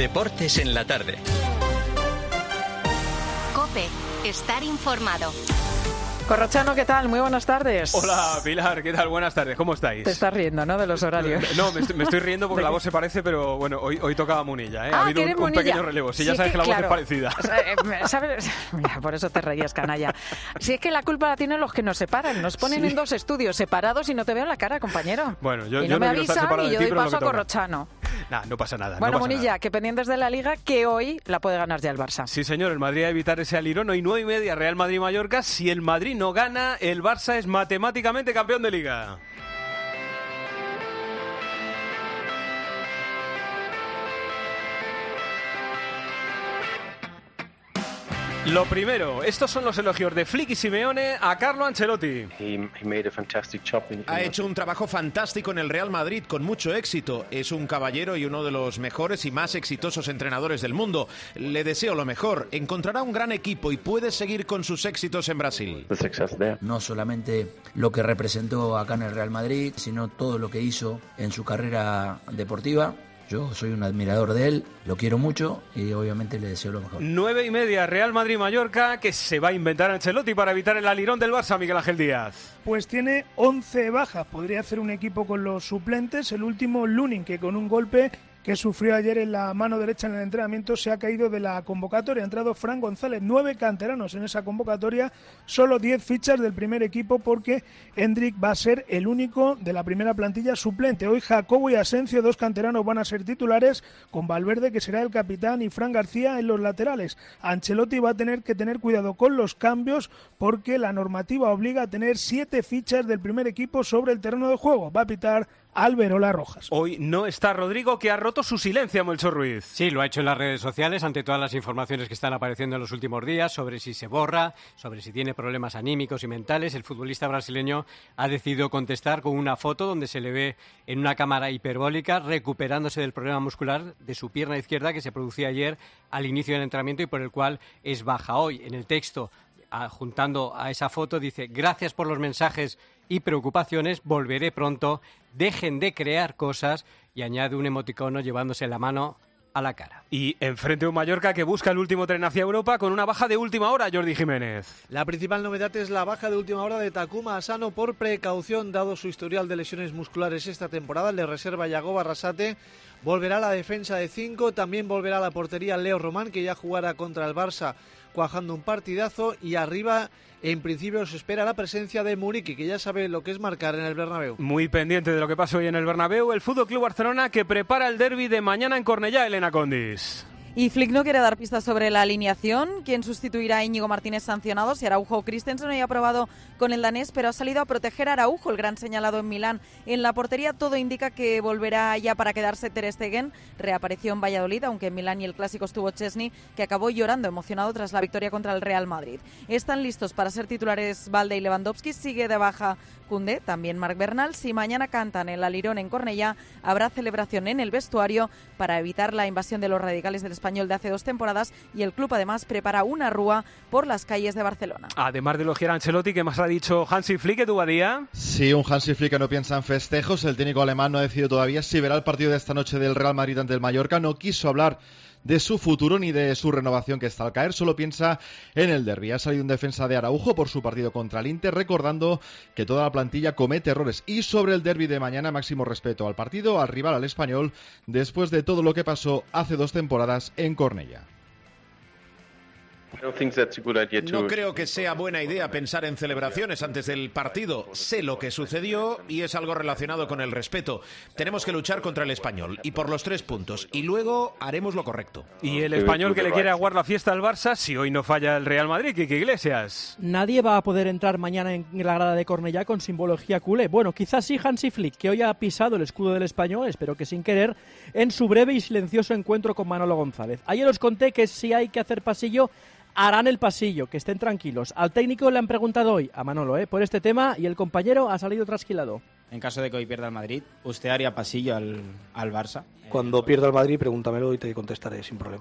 Deportes en la tarde. COPE. Estar informado. Corrochano, ¿qué tal? Muy buenas tardes. Hola, Pilar, ¿qué tal? Buenas tardes, ¿cómo estáis? Te estás riendo, ¿no?, de los horarios. No, me estoy riendo porque la voz se parece, pero bueno, hoy tocaba Munilla, ¿eh? Ha habido un pequeño relevo. Si ya sabes que la voz es parecida. ¿Sabes? Mira, por eso te reías, canalla. Si es que la culpa la tienen los que nos separan. Nos ponen en dos estudios separados y no te veo en la cara, compañero. Bueno, yo no me quiero estar avisan separado y de yo ti, doy pero paso a no me toca. Corrochano. Nah, no pasa nada. Bueno, no pasa Munilla, nada. que pendientes de la Liga, que hoy la puede ganar ya el Barça. Sí, señor, el Madrid a evitar ese alirón. Hoy 9:30, Real Madrid-Mallorca. Si el Madrid no gana, el Barça es matemáticamente campeón de Liga. Lo primero, estos son los elogios de Flick y Simeone a Carlo Ancelotti. Ha hecho un trabajo fantástico en el Real Madrid con mucho éxito. Es un caballero y uno de los mejores y más exitosos entrenadores del mundo. Le deseo lo mejor. Encontrará un gran equipo y puede seguir con sus éxitos en Brasil. No solamente lo que representó acá en el Real Madrid, sino todo lo que hizo en su carrera deportiva. Yo soy un admirador de él, lo quiero mucho y obviamente le deseo lo mejor. 9:30, Real Madrid-Mallorca, que se va a inventar Ancelotti para evitar el alirón del Barça, Miguel Ángel Díaz. Pues tiene 11 bajas, podría hacer un equipo con los suplentes. El último, Lunin, que con un golpe que sufrió ayer en la mano derecha en el entrenamiento se ha caído de la convocatoria. Ha entrado Fran González, 9 canteranos en esa convocatoria, solo 10 fichas del primer equipo porque Hendrik va a ser el único de la primera plantilla suplente. Hoy Jacobo y Asensio, 2 canteranos, van a ser titulares, con Valverde, que será el capitán, y Fran García en los laterales. Ancelotti va a tener que tener cuidado con los cambios porque la normativa obliga a tener 7 fichas del primer equipo sobre el terreno de juego. Va a pitar Alberola Rojas. Hoy no está Rodrigo, que ha roto su silencio, Melchor Ruiz. Sí, lo ha hecho en las redes sociales ante todas las informaciones que están apareciendo en los últimos días sobre si se borra, sobre si tiene problemas anímicos y mentales. El futbolista brasileño ha decidido contestar con una foto donde se le ve en una cámara hiperbólica recuperándose del problema muscular de su pierna izquierda que se producía ayer al inicio del entrenamiento y por el cual es baja hoy. En el texto, juntando a esa foto, dice: gracias por los mensajes y preocupaciones, volveré pronto, dejen de crear cosas, y añade un emoticono llevándose la mano a la cara. Y enfrente un Mallorca que busca el último tren hacia Europa con una baja de última hora, Jordi Jiménez. La principal novedad es la baja de última hora de Takuma Asano por precaución, dado su historial de lesiones musculares esta temporada. Le reserva Yagoba Arrasate. Volverá la defensa de 5, también volverá a la portería Leo Román, que ya jugará contra el Barça cuajando un partidazo, y arriba en principio se espera la presencia de Muriqui, que ya sabe lo que es marcar en el Bernabéu. Muy pendiente de lo que pasa hoy en el Bernabéu, el FC Barcelona, que prepara el derbi de mañana en Cornellá, Elena Condis. Y Flick no quiere dar pistas sobre la alineación, quién sustituirá a Íñigo Martínez sancionado, si Araujo o Christensen. Hoy ha probado con el danés, pero ha salido a proteger a Araujo, el gran señalado en Milán. En la portería todo indica que volverá ya para quedarse Ter Stegen, reapareció en Valladolid, aunque en Milán y el Clásico estuvo Chesney, que acabó llorando emocionado tras la victoria contra el Real Madrid. Están listos para ser titulares Valde y Lewandowski, sigue de baja Koundé, también Marc Bernal. Si mañana cantan el alirón en Cornellá, habrá celebración en el vestuario para evitar la invasión de los radicales del Español de hace 2 temporadas, y el club además prepara una rúa por las calles de Barcelona. Además de elogiar a Ancelotti, ¿qué más ha dicho Hansi Flick, tu Badía? Sí, un Hansi Flick que no piensa en festejos. El técnico alemán no ha decidido todavía si verá el partido de esta noche del Real Madrid ante el Mallorca. No quiso hablar de su futuro ni de su renovación, que está al caer, solo piensa en el derbi. Ha salido un defensa de Araujo por su partido contra el Inter, recordando que toda la plantilla comete errores. Y sobre el derbi de mañana, máximo respeto al partido, al rival, al Español, después de todo lo que pasó hace 2 temporadas en Cornellá. No creo que sea buena idea pensar en celebraciones antes del partido. Sé lo que sucedió y es algo relacionado con el respeto. Tenemos que luchar contra el Español y por los 3 puntos, y luego haremos lo correcto. Y el Español que le quiere aguar la fiesta al Barça si hoy no falla el Real Madrid, Quique Iglesias. Nadie va a poder entrar mañana en la grada de Cornellá con simbología culé. Bueno, quizás sí Hansi Flick, que hoy ha pisado el escudo del Español, espero que sin querer, en su breve y silencioso encuentro con Manolo González. Ayer os conté que si hay que hacer pasillo, harán el pasillo, que estén tranquilos. Al técnico le han preguntado hoy, a Manolo, por este tema, y el compañero ha salido trasquilado. En caso de que hoy pierda el Madrid, ¿usted haría pasillo al Barça? Cuando pierda el Madrid, pregúntamelo y te contestaré sin problema.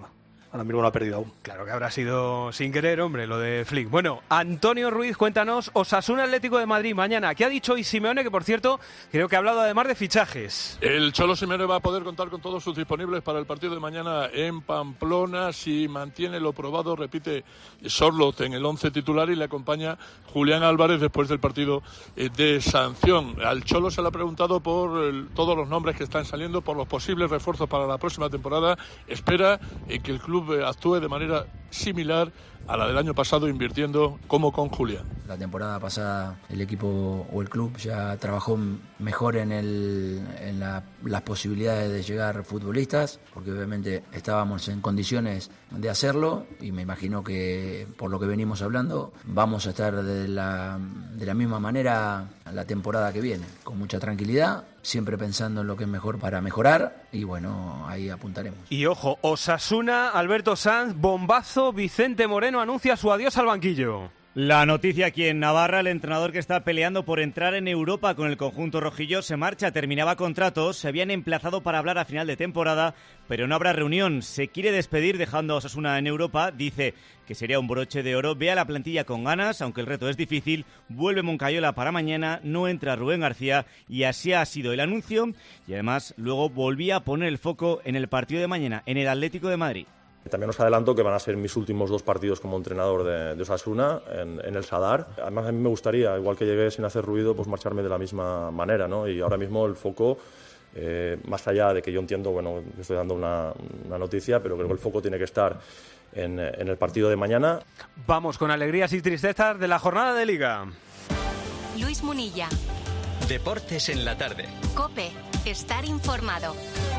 ahora mismo no ha perdido aún. Claro que habrá sido sin querer, hombre, lo de Flick. Bueno, Antonio Ruiz, cuéntanos, Osasuna Atlético de Madrid mañana. ¿Qué ha dicho hoy Simeone? Que por cierto, creo que ha hablado además de fichajes. El Cholo Simeone va a poder contar con todos sus disponibles para el partido de mañana en Pamplona. Si mantiene lo probado, repite Sorloth en el 11 titular y le acompaña Julián Álvarez después del partido de sanción. Al Cholo se le ha preguntado por todos los nombres que están saliendo, por los posibles refuerzos para la próxima temporada. Espera que el club actúe de manera similar a la del año pasado, invirtiendo como con Julián. La temporada pasada el equipo o el club ya trabajó mejor en las posibilidades de llegar futbolistas, porque obviamente estábamos en condiciones de hacerlo, y me imagino que por lo que venimos hablando vamos a estar de la misma manera la temporada que viene, con mucha tranquilidad, siempre pensando en lo que es mejor para mejorar, y bueno, ahí apuntaremos. Y ojo, Osasuna, Alberto Sanz, bombazo, Vicente Moreno anuncia su adiós al banquillo. La noticia aquí en Navarra: el entrenador que está peleando por entrar en Europa con el conjunto rojillo se marcha, terminaba contrato, se habían emplazado para hablar a final de temporada, pero no habrá reunión, se quiere despedir dejando a Osasuna en Europa, dice que sería un broche de oro, ve a la plantilla con ganas, aunque el reto es difícil, vuelve Moncayola para mañana, no entra Rubén García, y así ha sido el anuncio, y además luego volvía a poner el foco en el partido de mañana, en el Atlético de Madrid. También os adelanto que van a ser mis últimos 2 partidos como entrenador de Osasuna en el Sadar. Además, a mí me gustaría, igual que llegué sin hacer ruido, pues marcharme de la misma manera, ¿no? Y ahora mismo el foco, más allá de que yo entiendo, bueno, estoy dando una noticia, pero creo que el foco tiene que estar en el partido de mañana. Vamos con alegrías y tristezas de la jornada de Liga. Luis Munilla. Deportes en la tarde. COPE. Estar informado.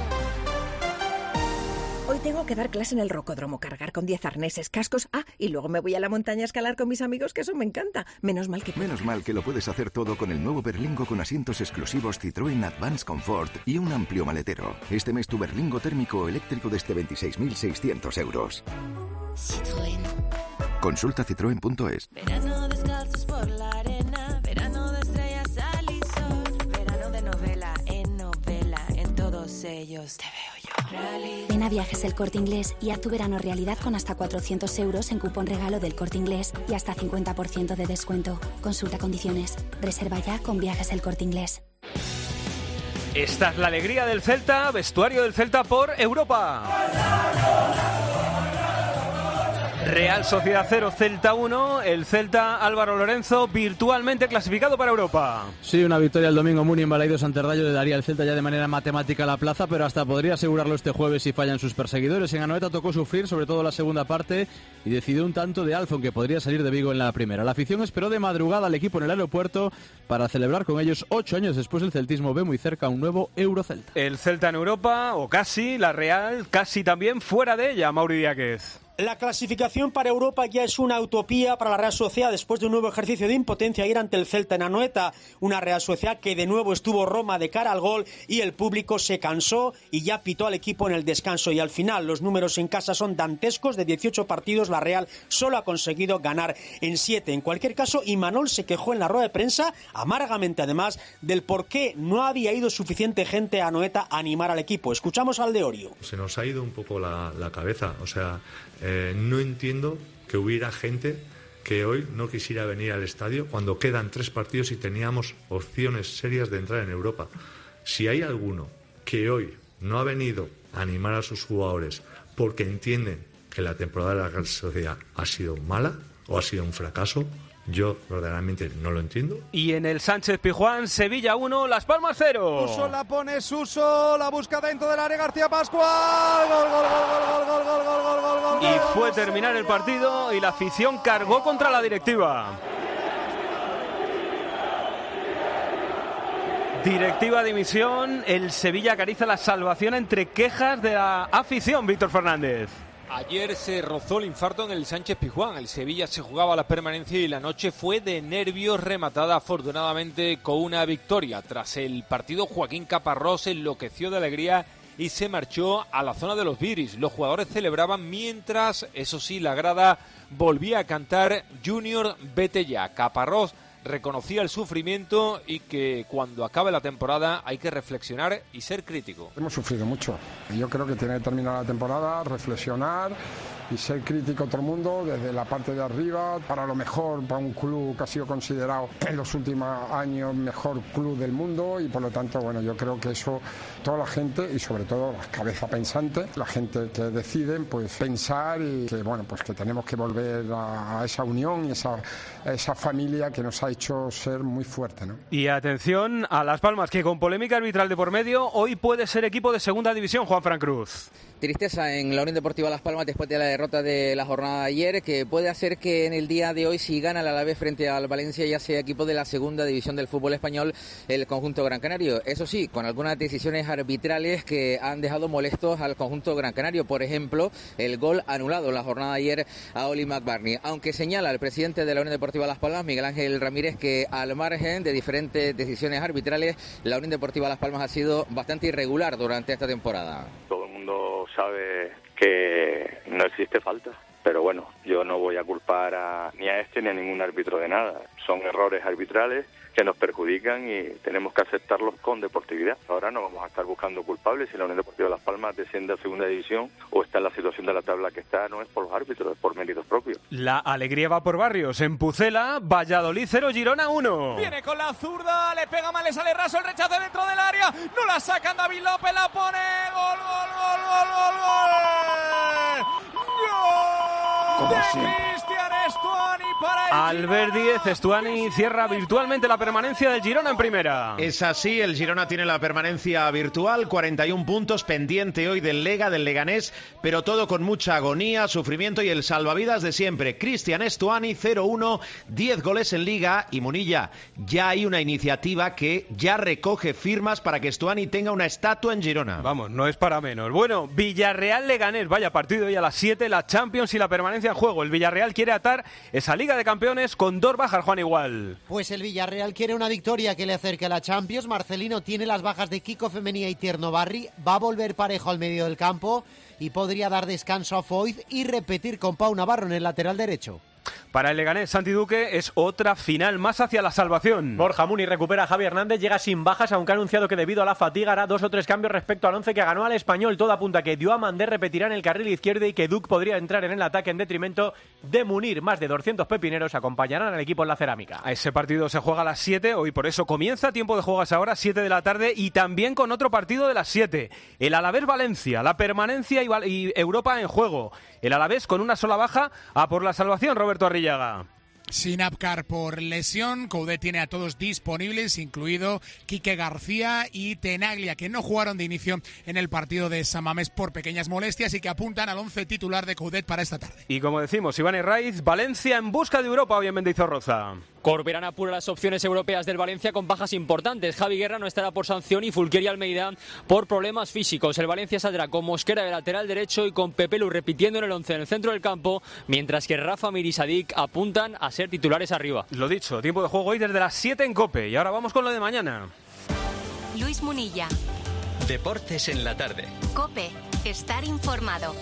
Hoy tengo que dar clase en el rocódromo, cargar con 10 arneses, cascos. Y luego me voy a la montaña a escalar con mis amigos, que eso me encanta. Menos mal que lo puedes hacer todo con el nuevo Berlingo con asientos exclusivos Citroën Advance Comfort y un amplio maletero. Este mes tu Berlingo térmico o eléctrico desde 26.600 euros. Citroën. Consulta citroen.es. Verano descalzos por la arena, verano de estrellas al y sol, verano de novela, en todos ellos te veo yo. Ven a Viajes El Corte Inglés y haz tu verano realidad con hasta 400 euros en cupón regalo del Corte Inglés y hasta 50% de descuento. Consulta condiciones. Reserva ya con Viajes El Corte Inglés. Esta es la alegría del Celta, vestuario del Celta por Europa. Real Sociedad 0, Celta 1, el Celta Álvaro Lorenzo virtualmente clasificado para Europa. Sí, una victoria el domingo Muni en Balaidos-Santerdayo le daría al Celta ya de manera matemática la plaza, pero hasta podría asegurarlo este jueves si fallan sus perseguidores. En Anoeta tocó sufrir, sobre todo la segunda parte, y decidió un tanto de Alfon que podría salir de Vigo en la primera. La afición esperó de madrugada al equipo en el aeropuerto para celebrar con ellos 8 años después el celtismo ve muy cerca un nuevo Eurocelta. El Celta en Europa, o casi, la Real casi también fuera de ella, Mauri Díaz. La clasificación para Europa ya es una utopía para la Real Sociedad después de un nuevo ejercicio de impotencia ir ante el Celta en Anoeta. Una Real Sociedad que de nuevo estuvo Roma de cara al gol y el público se cansó y ya pitó al equipo en el descanso. Y al final los números en casa son dantescos. De 18 partidos la Real solo ha conseguido ganar en 7. En cualquier caso, Imanol se quejó en la rueda de prensa, amargamente además, del por qué no había ido suficiente gente a Anoeta a animar al equipo. Escuchamos al de Orio. Se nos ha ido un poco la cabeza, o sea... no entiendo que hubiera gente que hoy no quisiera venir al estadio cuando quedan 3 partidos y teníamos opciones serias de entrar en Europa. Si hay alguno que hoy no ha venido a animar a sus jugadores porque entienden que la temporada de la Real Sociedad ha sido mala o ha sido un fracaso, yo verdaderamente no lo entiendo. Y en el Sánchez Pizjuán, Sevilla 1, Las Palmas 0. Suso la pone, Suso, la busca dentro del área, García Pascual. Gol, gol, gol, gol, gol, gol, gol, gol, gol. Y fue terminar el partido y la afición cargó contra la directiva. Directiva dimisión, el Sevilla acaricia la salvación entre quejas de la afición, Víctor Fernández. Ayer se rozó el infarto en el Sánchez Pizjuán. El Sevilla se jugaba la permanencia y la noche fue de nervios, rematada afortunadamente con una victoria. Tras el partido, Joaquín Caparrós enloqueció de alegría y se marchó a la zona de los vidris. Los jugadores celebraban mientras, eso sí, la grada volvía a cantar Junior, vete ya. Caparrós reconocía el sufrimiento y que cuando acabe la temporada hay que reflexionar y ser crítico. Hemos sufrido mucho. Yo creo que tiene que terminar la temporada, reflexionar y ser crítico todo el mundo, desde la parte de arriba, para lo mejor, para un club que ha sido considerado en los últimos años mejor club del mundo, y por lo tanto, bueno, yo creo que eso, toda la gente y sobre todo la cabeza pensante, la gente que deciden, pues pensar y que, bueno, pues que tenemos que volver a esa unión y esa familia que nos ha hecho ser muy fuerte, ¿no? Y atención a Las Palmas, que con polémica arbitral de por medio, hoy puede ser equipo de segunda división, Juanfran Cruz. Tristeza en la Unión Deportiva Las Palmas después de la derrota de la jornada de ayer, que puede hacer que en el día de hoy, si gana el Alavés frente al Valencia, ya sea equipo de la segunda división del fútbol español, el conjunto gran canario. Eso sí, con algunas decisiones arbitrales que han dejado molestos al conjunto gran canario. Por ejemplo, el gol anulado en la jornada de ayer a Oli McBurney. Aunque señala el presidente de la Unión Deportiva Las Palmas, Miguel Ángel Ramírez, que al margen de diferentes decisiones arbitrales, la Unión Deportiva Las Palmas ha sido bastante irregular durante esta temporada. Todo el mundo sabe que no existe falta, pero bueno, yo no voy a culpar ni a este ni a ningún árbitro de nada. Son errores arbitrales que nos perjudican y tenemos que aceptarlos con deportividad. Ahora no vamos a estar buscando culpables. Si la Unión Deportiva Las Palmas desciende a segunda división o está en la situación de la tabla que está, no es por los árbitros, es por méritos propios. La alegría va por barrios. En Pucela, Valladolid 0, Girona 1. Viene con la zurda, le pega mal, le sale raso, el rechazo dentro del área, no la sacan, David López la pone, gol, gol, gol, gol, gol, gol. ¡Gol! Cristian Estuani para el Albert Díez, Estuani cierra virtualmente la permanencia del Girona en primera. Es así, el Girona tiene la permanencia virtual, 41 puntos, pendiente hoy del Leganés, pero todo con mucha agonía, sufrimiento y el salvavidas de siempre. Cristian Estuani, 0-1, 10 goles en Liga, y Munilla, ya hay una iniciativa que ya recoge firmas para que Estuani tenga una estatua en Girona. Vamos, no es para menos. Bueno, Villarreal-Leganés, vaya partido hoy a las 7, la Champions y la permanencia en juego. El Villarreal quiere atar esa Liga de Campeones con 2 bajas, Juan Igual. Pues el Villarreal quiere una victoria que le acerque a la Champions. Marcelino tiene las bajas de Kiko Femenía y Tierno Barri, va a volver Parejo al medio del campo y podría dar descanso a Foyth y repetir con Pau Navarro en el lateral derecho. Para el Leganés, Santi Duque, es otra final más hacia la salvación. Borja Muni recupera a Javi Hernández, llega sin bajas, aunque ha anunciado que debido a la fatiga hará 2 o 3 cambios respecto al 11 que ganó al Español. Todo apunta a que Diomandé repetirá en el carril izquierdo y que Duque podría entrar en el ataque en detrimento de Munir. Más de 200 pepineros acompañarán al equipo en la cerámica. A ese partido se juega a las 7, hoy por eso comienza tiempo de juego a esa hora, 7 de la tarde, y también con otro partido de las 7. El Alavés-Valencia, la permanencia y Europa en juego. El Alavés con una sola baja a por la salvación, Roberto Arrillaga. Sin Apcar por lesión, Coudet tiene a todos disponibles, incluido Quique García y Tenaglia, que no jugaron de inicio en el partido de San Mamés por pequeñas molestias y que apuntan al 11 titular de Coudet para esta tarde. Y como decimos, Iván Herraiz, Valencia en busca de Europa, hoy en Mendizorroza. Corberán apura las opciones europeas del Valencia con bajas importantes. Javi Guerra no estará por sanción y Fulqueri Almeida por problemas físicos. El Valencia saldrá con Mosquera de lateral derecho y con Pepelu repitiendo en el 11 en el centro del campo, mientras que Rafa Mir y Sadik apuntan a ser titulares arriba. Lo dicho, tiempo de juego hoy desde las 7 en COPE. Y ahora vamos con lo de mañana. Luis Munilla. Deportes en la tarde. COPE. Estar informado.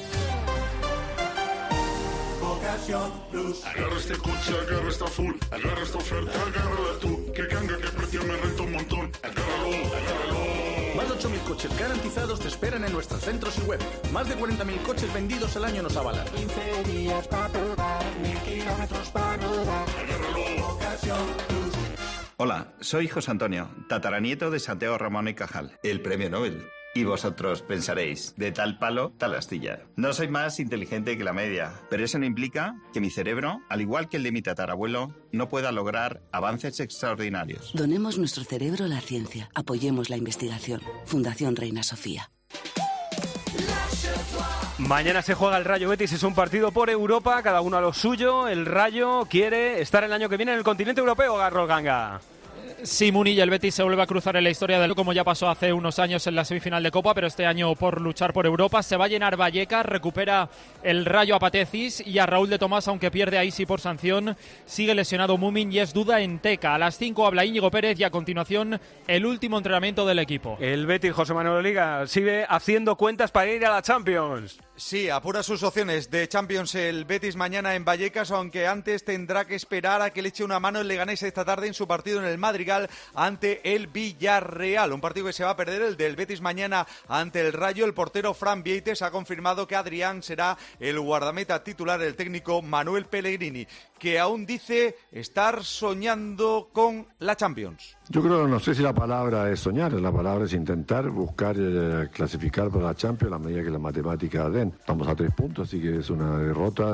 Ocasión Plus. Agarra este coche, agarra esta full, agarra esta oferta, agárrala tú. Que canga, que precio me renta un montón. Agárralo, agárralo. Más de 8.000 coches garantizados te esperan en nuestros centros y web. Más de 40.000 coches vendidos al año nos avalan. 15 días para probar, 1.000 kilómetros para rodar. Agárralo, Ocasión Plus. Hola, soy José Antonio, tataranieto de Santiago Ramón y Cajal, el premio Nobel. Y vosotros pensaréis, de tal palo, tal astilla. No soy más inteligente que la media, pero eso no implica que mi cerebro, al igual que el de mi tatarabuelo, no pueda lograr avances extraordinarios. Donemos nuestro cerebro a la ciencia. Apoyemos la investigación. Fundación Reina Sofía. Mañana se juega el Rayo Betis, es un partido por Europa, cada uno a lo suyo. El Rayo quiere estar el año que viene en el continente europeo, Garro Ganga. Sí, Munilla, el Betis se vuelve a cruzar en la historia del como ya pasó hace unos años en la semifinal de Copa, pero este año por luchar por Europa. Se va a llenar Vallecas, recupera el Rayo a Patecis y a Raúl de Tomás, aunque pierde ahí sí por sanción. Sigue lesionado Mumin y es duda en Teca. A las 5 habla Íñigo Pérez y a continuación el último entrenamiento del equipo. El Betis, José Manuel Liga, sigue haciendo cuentas para ir a la Champions. Sí, apura sus opciones de Champions el Betis mañana en Vallecas, aunque antes tendrá que esperar a que le eche una mano el Leganés esta tarde en su partido en el Madrigal ante el Villarreal. Un partido que se va a perder, el del Betis mañana ante el Rayo. El portero Fran Vieites ha confirmado que Adrián será el guardameta titular, el técnico Manuel Pellegrini, que aún dice estar soñando con la Champions. Yo creo, no sé si la palabra es soñar, la palabra es intentar buscar clasificar para la Champions a la medida que las matemáticas den. Estamos a 3 puntos, así que es una derrota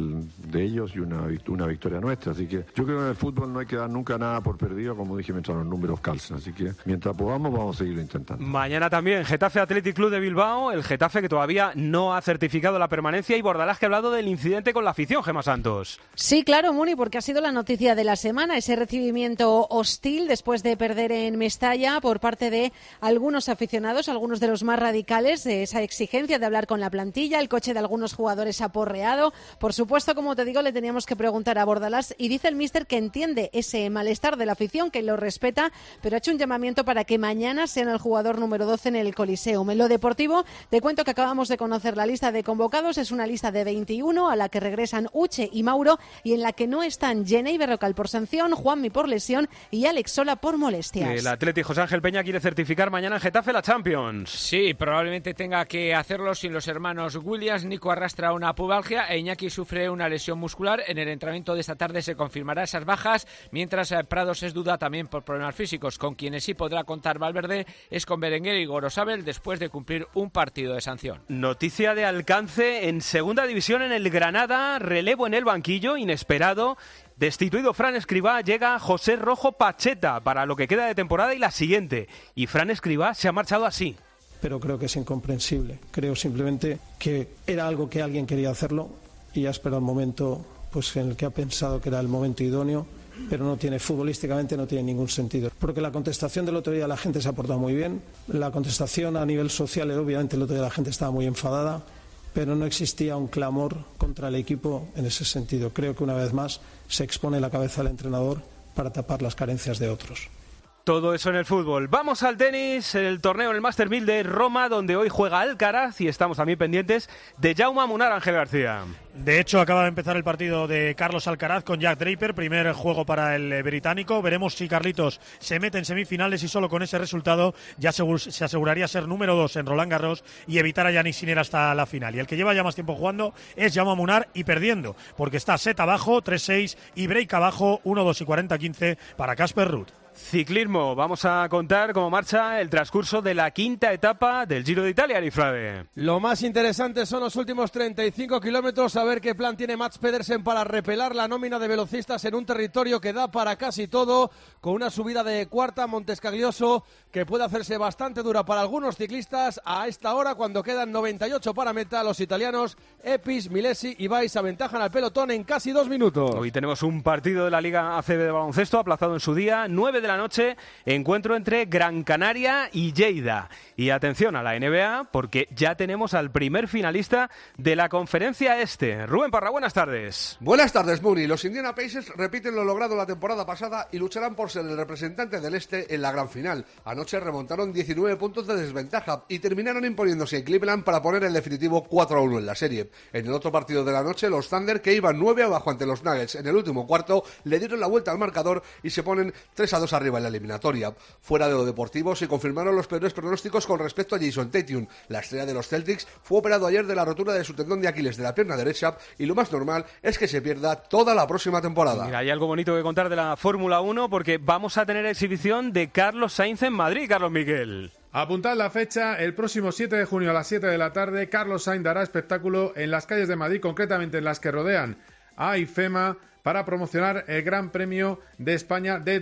de ellos y una victoria nuestra. Así que yo creo que en el fútbol no hay que dar nunca nada por perdido, como dije, mientras los números calcen. Así que mientras podamos vamos a seguirlo intentando. Mañana también Getafe Athletic Club de Bilbao, el Getafe que todavía no ha certificado la permanencia, y Bordalás, que ha hablado del incidente con la afición, Gemma Santos. Sí, claro, Muni, porque ha sido la noticia de la semana, ese recibimiento hostil después de perder en Mestalla por parte de algunos aficionados, algunos de los más radicales, de esa exigencia de hablar con la plantilla, el coche de algunos jugadores aporreado. Por supuesto, como te digo, le teníamos que preguntar a Bordalás y dice el míster que entiende ese malestar de la afición, que lo respeta, pero ha hecho un llamamiento para que mañana sean el jugador número 12 en el Coliseum. En lo deportivo, te cuento que acabamos de conocer la lista de convocados, es una lista de 21 a la que regresan Uche y Mauro y en la que no están Jenei Berrocal por sanción, Juanmi por lesión y Alex Sola por molestias. El Atleti José Ángel Peña quiere certificar mañana en Getafe la Champions. Sí, probablemente tenga que hacerlo sin los hermanos Williams. Nico arrastra una pubalgia e Iñaki sufre una lesión muscular. En el entrenamiento de esta tarde se confirmará esas bajas, mientras Prados es duda también por problemas físicos. Con quienes sí podrá contar Valverde es con Berenguer y Gorosabel después de cumplir un partido de sanción. Noticia de alcance en segunda división en el Granada, relevo en el banquillo, inesperado. Destituido Fran Escribá, llega José Rojo Pacheta para lo que queda de temporada y la siguiente. Y Fran Escribá se ha marchado así. Pero creo que es incomprensible. Creo simplemente que era algo que alguien quería hacerlo y ha esperado el momento pues, en el que ha pensado que era el momento idóneo, pero no tiene, futbolísticamente no tiene ningún sentido. Porque la contestación del otro día la gente se ha portado muy bien. La contestación a nivel social, obviamente el otro día la gente estaba muy enfadada, pero no existía un clamor contra el equipo en ese sentido. Creo que una vez más se expone la cabeza del entrenador para tapar las carencias de otros. Todo eso en el fútbol. Vamos al tenis, el torneo en el Master 1000 de Roma, donde hoy juega Alcaraz y estamos también pendientes de Jaume Munar. Ángel García. De hecho, acaba de empezar el partido de Carlos Alcaraz con Jack Draper, primer juego para el británico. Veremos si Carlitos se mete en semifinales y solo con ese resultado ya se aseguraría ser número 2 en Roland Garros y evitar a Yannick Sinner hasta la final. Y el que lleva ya más tiempo jugando es Jaume Munar y perdiendo, porque está set abajo, 3-6 y break abajo, 1-2 y 40-15 para Casper Ruud. Ciclismo, vamos a contar cómo marcha el transcurso de la quinta etapa del Giro de Italia, Arifrade. Lo más interesante son los últimos 35 kilómetros, a ver qué plan tiene Mats Pedersen para repelar la nómina de velocistas en un territorio que da para casi todo, con una subida de cuarta, Montescaglioso, que puede hacerse bastante dura para algunos ciclistas a esta hora, cuando quedan 98 para meta. Los italianos Epis, Milesi y Valls aventajan al pelotón en casi 2 minutos. Hoy tenemos un partido de la Liga ACB de baloncesto aplazado en su día, 9 de la noche, encuentro entre Gran Canaria y Lleida. Y atención a la NBA, porque ya tenemos al primer finalista de la Conferencia Este. Rubén Parra, buenas tardes. Buenas tardes, Muni. Los Indiana Pacers repiten lo logrado la temporada pasada y lucharán por ser el representante del Este en la gran final. Anoche remontaron 19 puntos de desventaja y terminaron imponiéndose en Cleveland para poner el definitivo 4-1 en la serie. En el otro partido de la noche, los Thunder, que iban 9 abajo ante los Nuggets en el último cuarto, le dieron la vuelta al marcador y se ponen 3-2 arriba en la eliminatoria. Fuera de lo deportivo, se confirmaron los peores pronósticos con respecto a Jason Tatum. La estrella de los Celtics fue operado ayer de la rotura de su tendón de Aquiles de la pierna derecha y lo más normal es que se pierda toda la próxima temporada. Mira, hay algo bonito que contar de la Fórmula 1 porque vamos a tener exhibición de Carlos Sainz en Madrid, Carlos Miguel. Apuntad la fecha, el próximo 7 de junio a las 7 de la tarde, Carlos Sainz dará espectáculo en las calles de Madrid, concretamente en las que rodean a IFEMA, para promocionar el Gran Premio de España de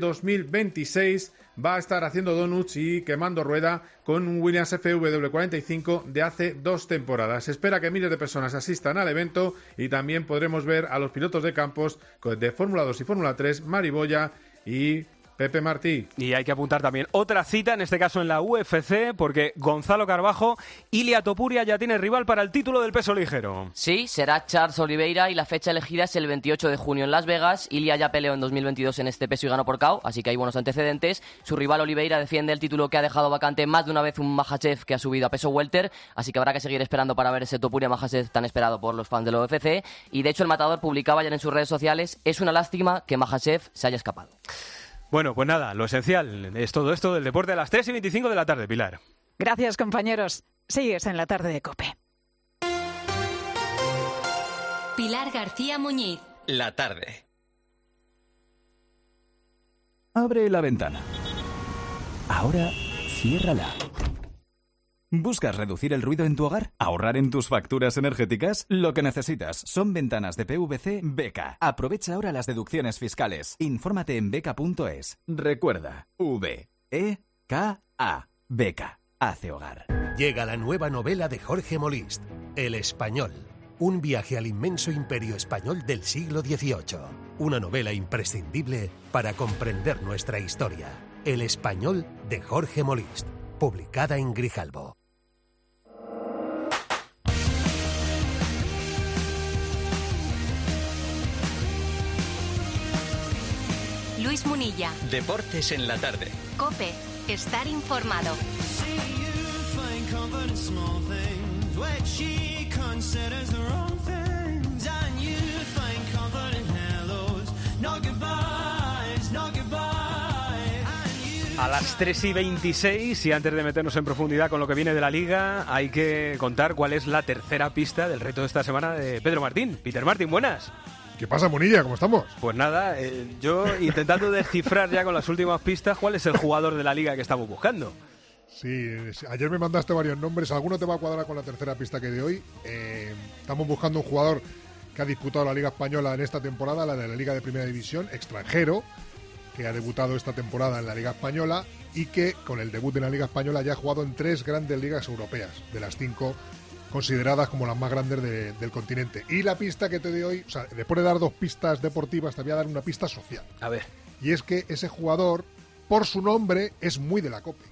2026. Va a estar haciendo donuts y quemando rueda con un Williams FW45 de hace 2 temporadas. Se espera que miles de personas asistan al evento y también podremos ver a los pilotos de campos de Fórmula 2 y Fórmula 3, Mari Boya y Pepe Martí. Y hay que apuntar también otra cita, en este caso en la UFC, porque Gonzalo Carbajo, Ilia Topuria ya tiene rival para el título del peso ligero. Sí, será Charles Oliveira y la fecha elegida es el 28 de junio en Las Vegas. Ilia ya peleó en 2022 en este peso y ganó por KO, así que hay buenos antecedentes. Su rival Oliveira defiende el título que ha dejado vacante más de una vez un Makhachev que ha subido a peso welter, así que habrá que seguir esperando para ver ese Topuria-Makhachev tan esperado por los fans de la UFC. Y de hecho el matador publicaba ayer en sus redes sociales: es una lástima que Makhachev se haya escapado. Bueno, pues nada, lo esencial es todo esto del deporte a las 3:25 de la tarde, Pilar. Gracias, compañeros. Sigues en la tarde de COPE. Pilar García Muñiz. La tarde. Abre la ventana. Ahora, ciérrala. ¿Buscas reducir el ruido en tu hogar? ¿Ahorrar en tus facturas energéticas? Lo que necesitas son ventanas de PVC Beka. Aprovecha ahora las deducciones fiscales. Infórmate en beka.es. Recuerda, V-E-K-A. Beka. Hace hogar. Llega la nueva novela de Jorge Molist, El Español. Un viaje al inmenso imperio español del siglo XVIII. Una novela imprescindible para comprender nuestra historia. El Español de Jorge Molist. Publicada en Grijalbo. Luis Munilla. Deportes en la tarde. COPE. Estar informado. A las 3:26, y antes de meternos en profundidad con lo que viene de la Liga, hay que contar cuál es la tercera pista del reto de esta semana de Pedro Martín. Peter Martín, buenas. ¿Qué pasa, Munilla? ¿Cómo estamos? Pues nada, yo intentando descifrar ya con las últimas pistas cuál es el jugador de la Liga que estamos buscando. Sí, ayer me mandaste varios nombres, alguno te va a cuadrar con la tercera pista que de hoy. Estamos buscando un jugador que ha disputado la Liga Española en esta temporada, la de la Liga de Primera División, extranjero, que ha debutado esta temporada en la Liga Española y que con el debut en la Liga Española ya ha jugado en 3 grandes ligas europeas, de las 5 consideradas como las más grandes del continente. Y la pista que te doy hoy, o sea, después de dar 2 pistas deportivas, te voy a dar una pista social. A ver. Y es que ese jugador, por su nombre, es muy de la COPE.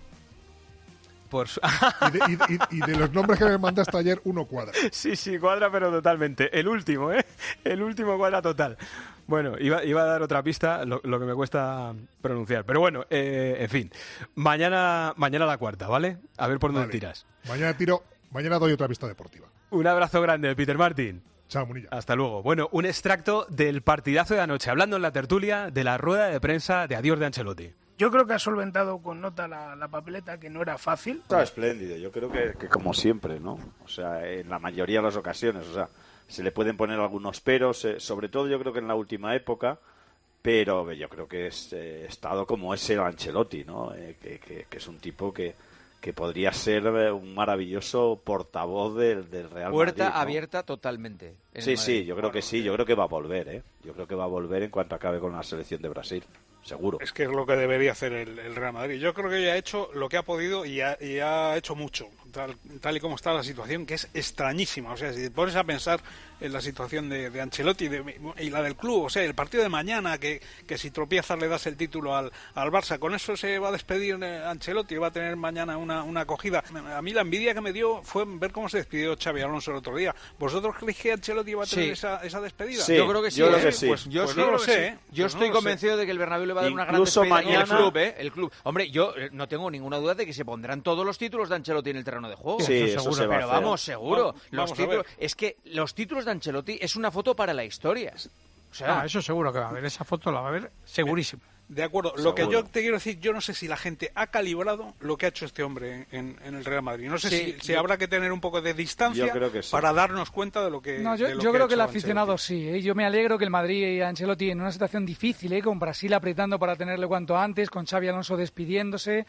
Y de los nombres que me mandaste ayer, uno cuadra. Sí, cuadra, pero totalmente. El último, ¿eh? El último cuadra total. Bueno, iba a dar otra pista, lo que me cuesta pronunciar. Pero bueno, en fin. Mañana la cuarta, ¿vale? A ver por dónde tiras. Mañana doy otra pista deportiva. Un abrazo grande, Peter Martín. Chao, Munilla. Hasta luego. Bueno, un extracto del partidazo de anoche, hablando en la tertulia de la rueda de prensa de adiós de Ancelotti. Yo creo que ha solventado con nota la papeleta, que no era fácil. Está espléndido, yo creo que como siempre, ¿no? O sea, en la mayoría de las ocasiones, o sea, se le pueden poner algunos peros, sobre todo yo creo que en la última época, pero yo creo que es estado como es el Ancelotti, ¿no? Que es un tipo que podría ser un maravilloso portavoz del Real Madrid. Puerta ¿no? abierta totalmente. Sí, yo creo que sí, yo creo que va a volver, ¿eh? Yo creo que va a volver en cuanto acabe con la selección de Brasil. Seguro. Es que es lo que debería hacer el Real Madrid. Yo creo que ya ha hecho lo que ha podido y ha hecho mucho, tal y como está la situación, que es extrañísima. O sea, si te pones a pensar en la situación de Ancelotti y la del club, o sea, el partido de mañana, que si tropiezas le das el título al Barça, con eso se va a despedir Ancelotti, va a tener mañana una acogida. A mí la envidia que me dio fue ver cómo se despidió Xabi Alonso el otro día. ¿Vosotros creéis que Ancelotti va a tener esa despedida? Sí, yo creo que sí. Yo creo que sí. Pues yo no lo sé, ¿eh? Yo estoy convencido de que el Bernabéu le va a dar una gran Incluso despedida. mañana... El club. Hombre, yo no tengo ninguna duda de que se pondrán todos los títulos de Ancelotti en el terreno de juego. Sí, eso se va a hacer. Pero vamos, seguro. Vamos a ver. Es que los títulos de Ancelotti es una foto para la historia. O sea, eso seguro que va a haber. Esa foto la va a ver segurísimo. De acuerdo, lo que yo te quiero decir, yo no sé si la gente ha calibrado lo que ha hecho este hombre en el Real Madrid. No sé si habrá que tener un poco de distancia para darnos cuenta de lo que yo creo que el aficionado sí. Yo me alegro que el Madrid y Ancelotti en una situación difícil, con Brasil apretando para tenerle cuanto antes, con Xabi Alonso despidiéndose.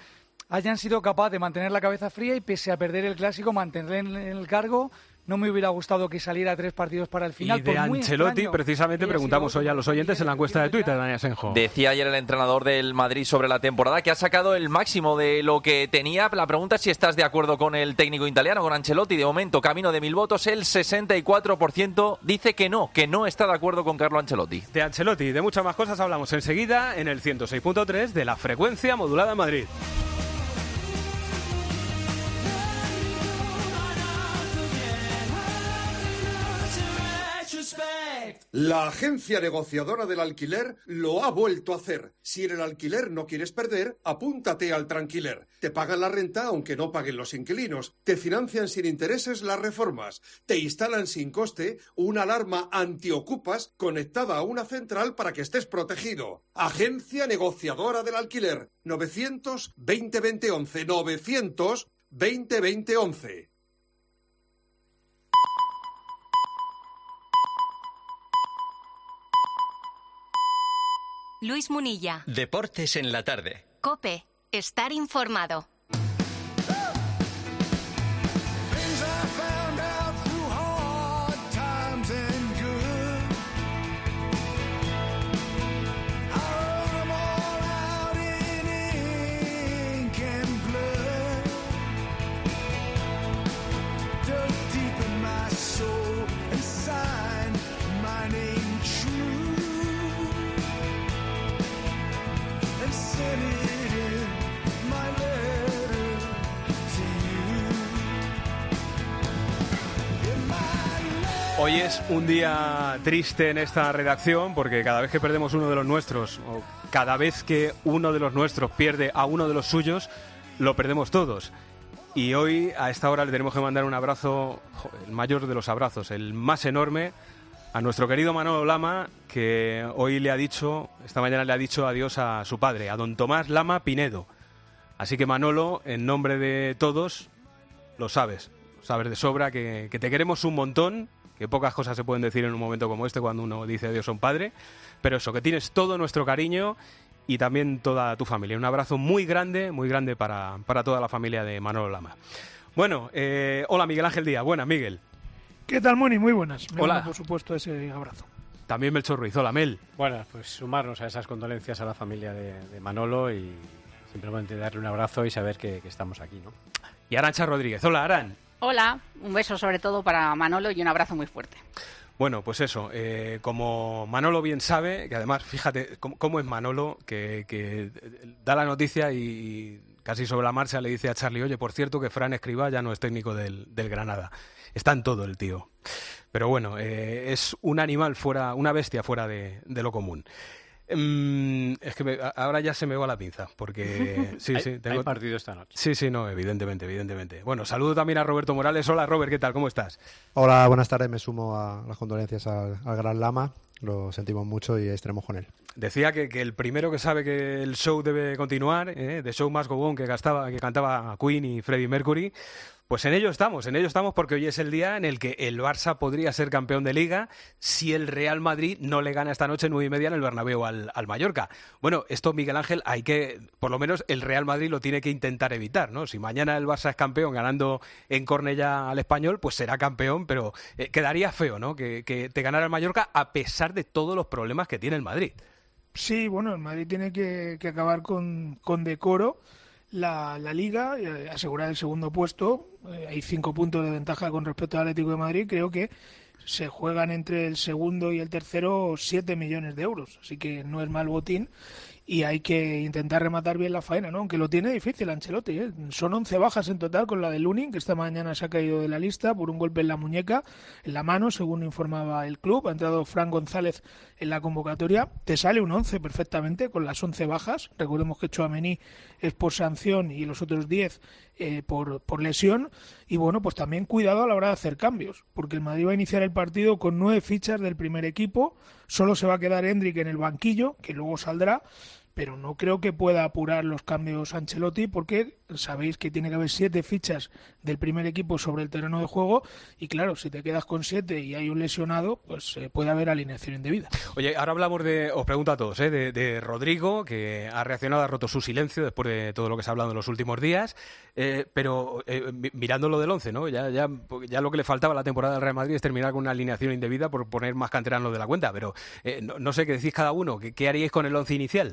hayan sido capaces de mantener la cabeza fría y pese a perder el Clásico, mantenerle en el cargo. No me hubiera gustado que saliera 3 partidos para el final. Y de Ancelotti, precisamente, preguntamos hoy a los oyentes en la encuesta de Twitter, Dani Asenjo. Decía ayer el entrenador del Madrid sobre la temporada que ha sacado el máximo de lo que tenía. La pregunta es si estás de acuerdo con el técnico italiano, con Ancelotti. De momento, camino de 1000 votos, el 64% dice que no está de acuerdo con Carlo Ancelotti. De Ancelotti y de muchas más cosas hablamos enseguida en el 106.3 de la frecuencia modulada en Madrid. La agencia negociadora del alquiler lo ha vuelto a hacer. Si en el alquiler no quieres perder, apúntate al Tranquiler. Te pagan la renta aunque no paguen los inquilinos. Te financian sin intereses las reformas. Te instalan sin coste una alarma antiocupas conectada a una central para que estés protegido. Agencia negociadora del alquiler. 900-2020-11. 900-2020-11. Luis Munilla. Deportes en la tarde. COPE. Estar informado. Hoy es un día triste en esta redacción porque cada vez que perdemos uno de los nuestros o cada vez que uno de los nuestros pierde a uno de los suyos, lo perdemos todos. Y hoy a esta hora le tenemos que mandar un abrazo, el mayor de los abrazos, el más enorme, a nuestro querido Manolo Lama, que hoy esta mañana le ha dicho adiós a su padre, a don Tomás Lama Pinedo. Así que Manolo, en nombre de todos, lo sabes de sobra que te queremos un montón, que pocas cosas se pueden decir en un momento como este cuando uno dice adiós a un padre, pero eso, que tienes todo nuestro cariño y también toda tu familia. Un abrazo muy grande para toda la familia de Manolo Lama. Bueno, hola Miguel Ángel Díaz, buenas Miguel. ¿Qué tal, Moni? Muy buenas. Hola. Por supuesto, ese abrazo. También Melchor Ruiz, hola Mel. Bueno, pues sumarnos a esas condolencias a la familia de Manolo y simplemente darle un abrazo y saber que estamos aquí, ¿no? Y Arantxa Rodríguez, hola Aran. Hola, un beso sobre todo para Manolo y un abrazo muy fuerte. Bueno, pues eso, como Manolo bien sabe, que además, fíjate cómo es Manolo, que da la noticia y casi sobre la marcha le dice a Charlie, oye, por cierto que Fran Escribá ya no es técnico del Granada. Está en todo el tío. Pero bueno, es un animal una bestia fuera de lo común. Es que ahora ya se me va la pinza, porque hay partido esta noche. Sí, no, evidentemente. Bueno, saludo también a Roberto Morales. Hola, Robert, ¿qué tal? ¿Cómo estás? Hola, buenas tardes. Me sumo a las condolencias al Gran Lama. Lo sentimos mucho y estaremos con él. Decía que el primero que sabe que el show debe continuar, The Show Must Go On, que cantaba Queen y Freddie Mercury, pues en ello estamos porque hoy es el día en el que el Barça podría ser campeón de Liga si el Real Madrid no le gana esta noche 9:30 en el Bernabéu al Mallorca. Bueno, esto, Miguel Ángel, por lo menos el Real Madrid lo tiene que intentar evitar, ¿no? Si mañana el Barça es campeón ganando en Cornellá al Español, pues será campeón, pero quedaría feo, ¿no? Que te ganara el Mallorca a pesar de todos los problemas que tiene el Madrid. Sí, bueno, el Madrid tiene que acabar con decoro la Liga y asegurar el segundo puesto. Hay 5 puntos de ventaja con respecto al Atlético de Madrid. Creo que se juegan entre el segundo y el tercero 7 millones de euros, así que no es mal botín y hay que intentar rematar bien la faena, ¿no? Aunque lo tiene difícil Ancelotti, ¿eh? Son 11 bajas en total con la de Lunin, que esta mañana se ha caído de la lista por un golpe en la muñeca, en la mano, según informaba el club. Ha entrado Fran González en la convocatoria. Te sale un 11 perfectamente con las 11 bajas. Recordemos que Tchouaméni es por sanción y los otros 10 por lesión. Y bueno, pues también cuidado a la hora de hacer cambios, porque el Madrid va a iniciar el partido con 9 fichas del primer equipo. Solo se va a quedar Endrick en el banquillo, que luego saldrá, pero no creo que pueda apurar los cambios Ancelotti porque sabéis que tiene que haber 7 fichas del primer equipo sobre el terreno de juego y claro, si te quedas con 7 y hay un lesionado, pues puede haber alineación indebida. Oye, ahora hablamos os pregunto a todos, de Rodrigo, que ha reaccionado, ha roto su silencio después de todo lo que se ha hablado en los últimos días, pero mirando lo del 11, ¿no? Ya lo que le faltaba a la temporada del Real Madrid es terminar con una alineación indebida por poner más canteranos de la cuenta, pero no sé qué decís cada uno, ¿qué haríais con el 11 inicial?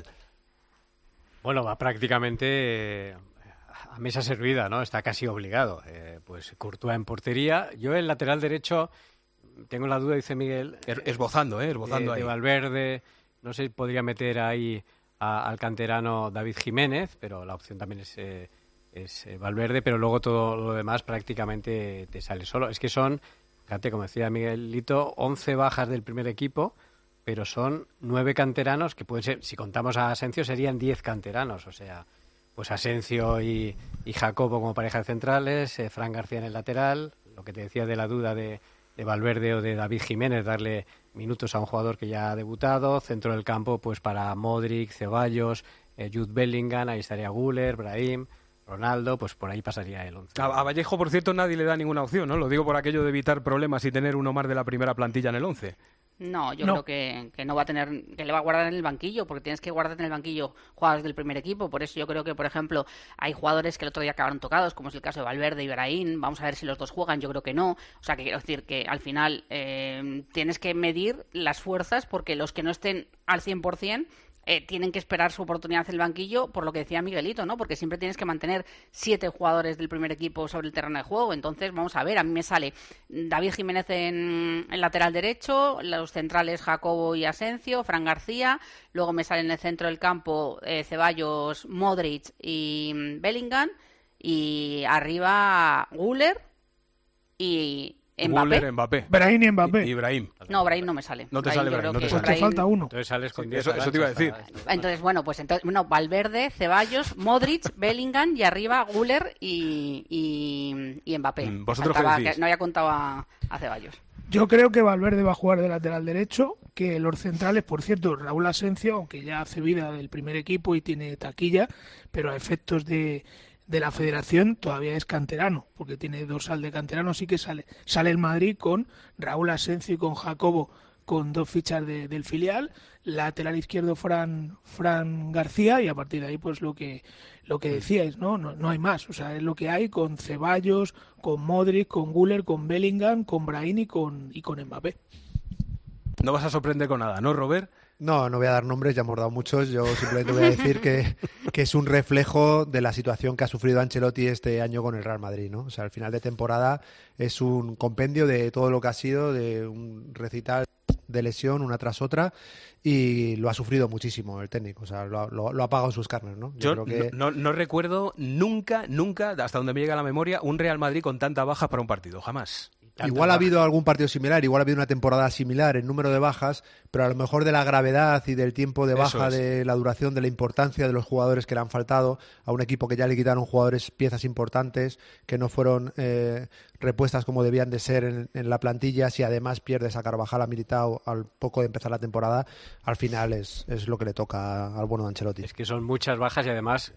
Bueno, va prácticamente a mesa servida, ¿no? Está casi obligado. Pues Courtois en portería. Yo el lateral derecho tengo la duda, dice Miguel. Esbozando ahí. De Valverde, no sé, podría meter ahí al canterano David Jiménez, pero la opción también es Valverde, pero luego todo lo demás prácticamente te sale solo. Es que son, fíjate, como decía Miguelito, 11 bajas del primer equipo, pero son 9 canteranos, que pueden ser, si contamos a Asencio, serían 10 canteranos. O sea, pues Asencio y Jacobo como pareja de centrales, Fran García en el lateral, lo que te decía de la duda de Valverde o de David Jiménez, darle minutos a un jugador que ya ha debutado, centro del campo pues para Modric, Ceballos, Jude Bellingham, ahí estaría Güler, Brahim, Ronaldo, pues por ahí pasaría el 11. A Vallejo, por cierto, nadie le da ninguna opción, ¿no? Lo digo por aquello de evitar problemas y tener uno más de la primera plantilla en el 11. No, yo creo que no va a tener, que le va a guardar en el banquillo, porque tienes que guardar en el banquillo jugadores del primer equipo. Por eso yo creo que, por ejemplo, hay jugadores que el otro día acabaron tocados, como es el caso de Valverde y Brahim. Vamos a ver si los dos juegan, yo creo que no. O sea, que quiero decir que al final tienes que medir las fuerzas, porque los que no estén al 100%, tienen que esperar su oportunidad en el banquillo, por lo que decía Miguelito, ¿no? Porque siempre tienes que mantener 7 jugadores del primer equipo sobre el terreno de juego. Entonces, vamos a ver, a mí me sale David Jiménez en el lateral derecho, los centrales Jacobo y Asencio, Fran García, luego me sale en el centro del campo Ceballos, Modric y Bellingham, y arriba Güler y Mbappé. Brahim y Mbappé. Y Brahim. No, Brahim no me sale. No te sale Brahim. Pues te falta uno. Entonces sales con 10. Eso te iba a decir. Entonces, Valverde, Ceballos, Modric, Bellingham y arriba Güler y Mbappé. ¿Vosotros qué decís? Que no había contado a Ceballos. Yo creo que Valverde va a jugar de lateral derecho, que los centrales, por cierto, Raúl Asencio, aunque ya hace vida del primer equipo y tiene taquilla, pero a efectos de la federación todavía es canterano, porque tiene dorsal de canterano, así que sale el Madrid con Raúl Asencio y con Jacobo, con 2 fichas del filial, lateral izquierdo Fran García, y a partir de ahí pues lo que decíais, no hay más, o sea, es lo que hay, con Ceballos, con Modric, con Güler, con Bellingham, con Brahim y con Mbappé. No vas a sorprender con nada, ¿no, Robert? No voy a dar nombres, ya hemos dado muchos. Yo simplemente voy a decir que es un reflejo de la situación que ha sufrido Ancelotti este año con el Real Madrid, ¿no? O sea, al final de temporada es un compendio de todo lo que ha sido, de un recital de lesión una tras otra, y lo ha sufrido muchísimo el técnico, o sea, lo ha pagado en sus carnes, ¿no? Yo creo que... no recuerdo nunca, hasta donde me llega la memoria, un Real Madrid con tantas bajas para un partido, jamás. Igual ha habido algún partido similar, igual ha habido una temporada similar en número de bajas, pero a lo mejor de la gravedad y del tiempo de baja, de la duración, de la importancia de los jugadores que le han faltado a un equipo que ya le quitaron jugadores, piezas importantes, que no fueron repuestas como debían de ser en la plantilla. Si además pierdes a Carvajal, a Militao al poco de empezar la temporada, al final es lo que le toca al bueno de Ancelotti. Es que son muchas bajas y además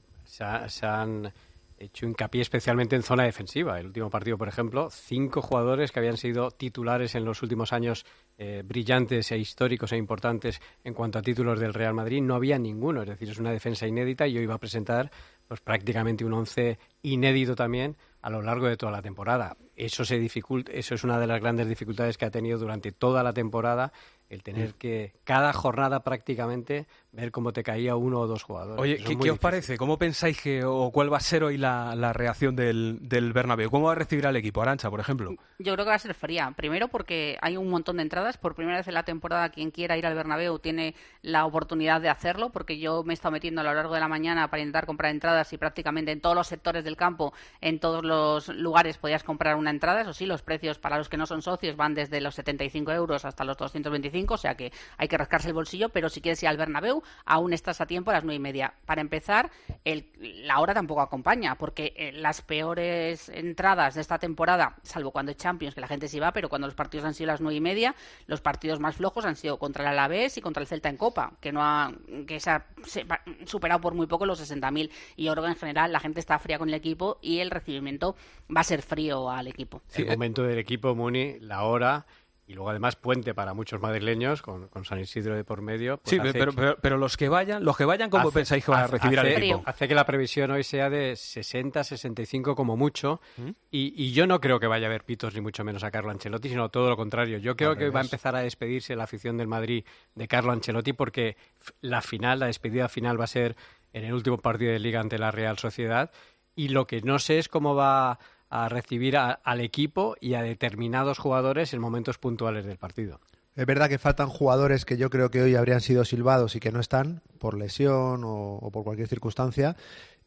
se han hecho hincapié especialmente en zona defensiva. El último partido, por ejemplo, 5 jugadores que habían sido titulares en los últimos años, brillantes e históricos e importantes en cuanto a títulos del Real Madrid, no había ninguno. Es decir, es una defensa inédita, y yo iba a presentar pues prácticamente un 11 inédito también a lo largo de toda la temporada. Eso es una de las grandes dificultades que ha tenido durante toda la temporada, el tener que cada jornada prácticamente ver cómo te caía 1 o 2 jugadores. Oye, ¿qué os parece? ¿Cómo pensáis o cuál va a ser hoy la reacción del Bernabéu? ¿Cómo va a recibir al equipo? Arantxa, por ejemplo. Yo creo que va a ser fría. Primero porque hay un montón de entradas. Por primera vez en la temporada, quien quiera ir al Bernabéu tiene la oportunidad de hacerlo, porque yo me he estado metiendo a lo largo de la mañana para intentar comprar entradas, y prácticamente en todos los sectores del campo, en todos los lugares podías comprar una entrada. Eso sí, los precios para los que no son socios van desde los 75 euros hasta los 225, o sea que hay que rascarse el bolsillo, pero si quieres ir al Bernabéu, aún estás a tiempo a las 9:30. Para empezar, la hora tampoco acompaña, porque las peores entradas de esta temporada, salvo cuando es Champions, que la gente sí va, pero cuando los partidos han sido a las 9:30, los partidos más flojos han sido contra el Alavés y contra el Celta en Copa, que se ha superado por muy poco los 60.000. Y yo creo que en general la gente está fría con el equipo y el recibimiento va a ser frío al equipo. Sí, el momento del equipo, Muni, la hora... Y luego, además, puente para muchos madrileños, con San Isidro de por medio. Pues sí, pero los que vayan, ¿cómo pensáis que van a recibir al equipo? Hace que la previsión hoy sea de 60, 65 como mucho. Y yo no creo que vaya a haber pitos, ni mucho menos a Carlo Ancelotti, sino todo lo contrario. Yo creo que va a empezar a despedirse la afición del Madrid de Carlo Ancelotti, porque la despedida final va a ser en el último partido de Liga ante la Real Sociedad. Y lo que no sé es cómo va a recibir al equipo y a determinados jugadores en momentos puntuales del partido. Es verdad que faltan jugadores que yo creo que hoy habrían sido silbados y que no están por lesión o por cualquier circunstancia,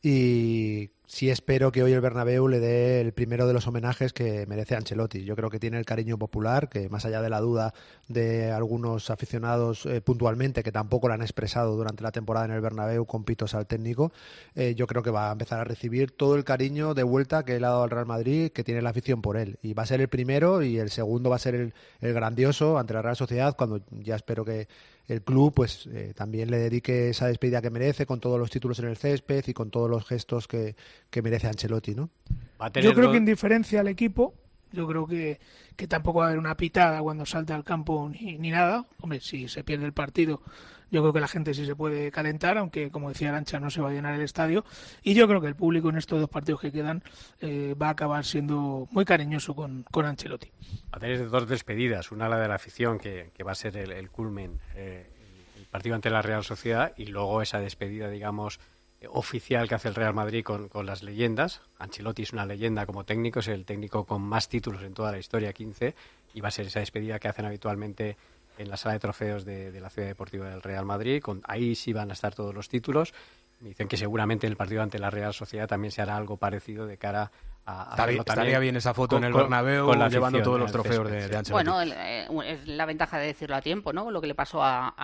y sí espero que hoy el Bernabéu le dé el primero de los homenajes que merece Ancelotti. Yo creo que tiene el cariño popular, que más allá de la duda de algunos aficionados puntualmente, que tampoco lo han expresado durante la temporada en el Bernabéu con pitos al técnico, yo creo que va a empezar a recibir todo el cariño de vuelta que le ha dado al Real Madrid, que tiene la afición por él. Y va a ser el primero, y el segundo va a ser el grandioso ante la Real Sociedad, cuando ya espero que el club pues también le dedique esa despedida que merece, con todos los títulos en el césped y con todos los gestos que merece Ancelotti, ¿no? Yo creo que en diferencia al equipo, yo creo que tampoco va a haber una pitada cuando salte al campo ni nada. Hombre, si se pierde el partido, yo creo que la gente sí se puede calentar, aunque, como decía Arantxa, no se va a llenar el estadio. Y yo creo que el público en estos dos partidos que quedan va a acabar siendo muy cariñoso con Ancelotti. Va a tener dos despedidas, una la de la afición, que va a ser el culmen, el partido ante la Real Sociedad, y luego esa despedida, digamos, oficial que hace el Real Madrid con las leyendas. Ancelotti es una leyenda como técnico, es el técnico con más títulos en toda la historia, 15, y va a ser esa despedida que hacen habitualmente en la sala de trofeos de la Ciudad Deportiva del Real Madrid. Ahí sí van a estar todos los títulos. Me dicen que seguramente en el partido ante la Real Sociedad también se hará algo parecido de cara a estaría bien esa foto en el Bernabéu llevando todos los trofeos de Ancelotti. Bueno, es la ventaja de decirlo a tiempo, ¿no? Lo que le pasó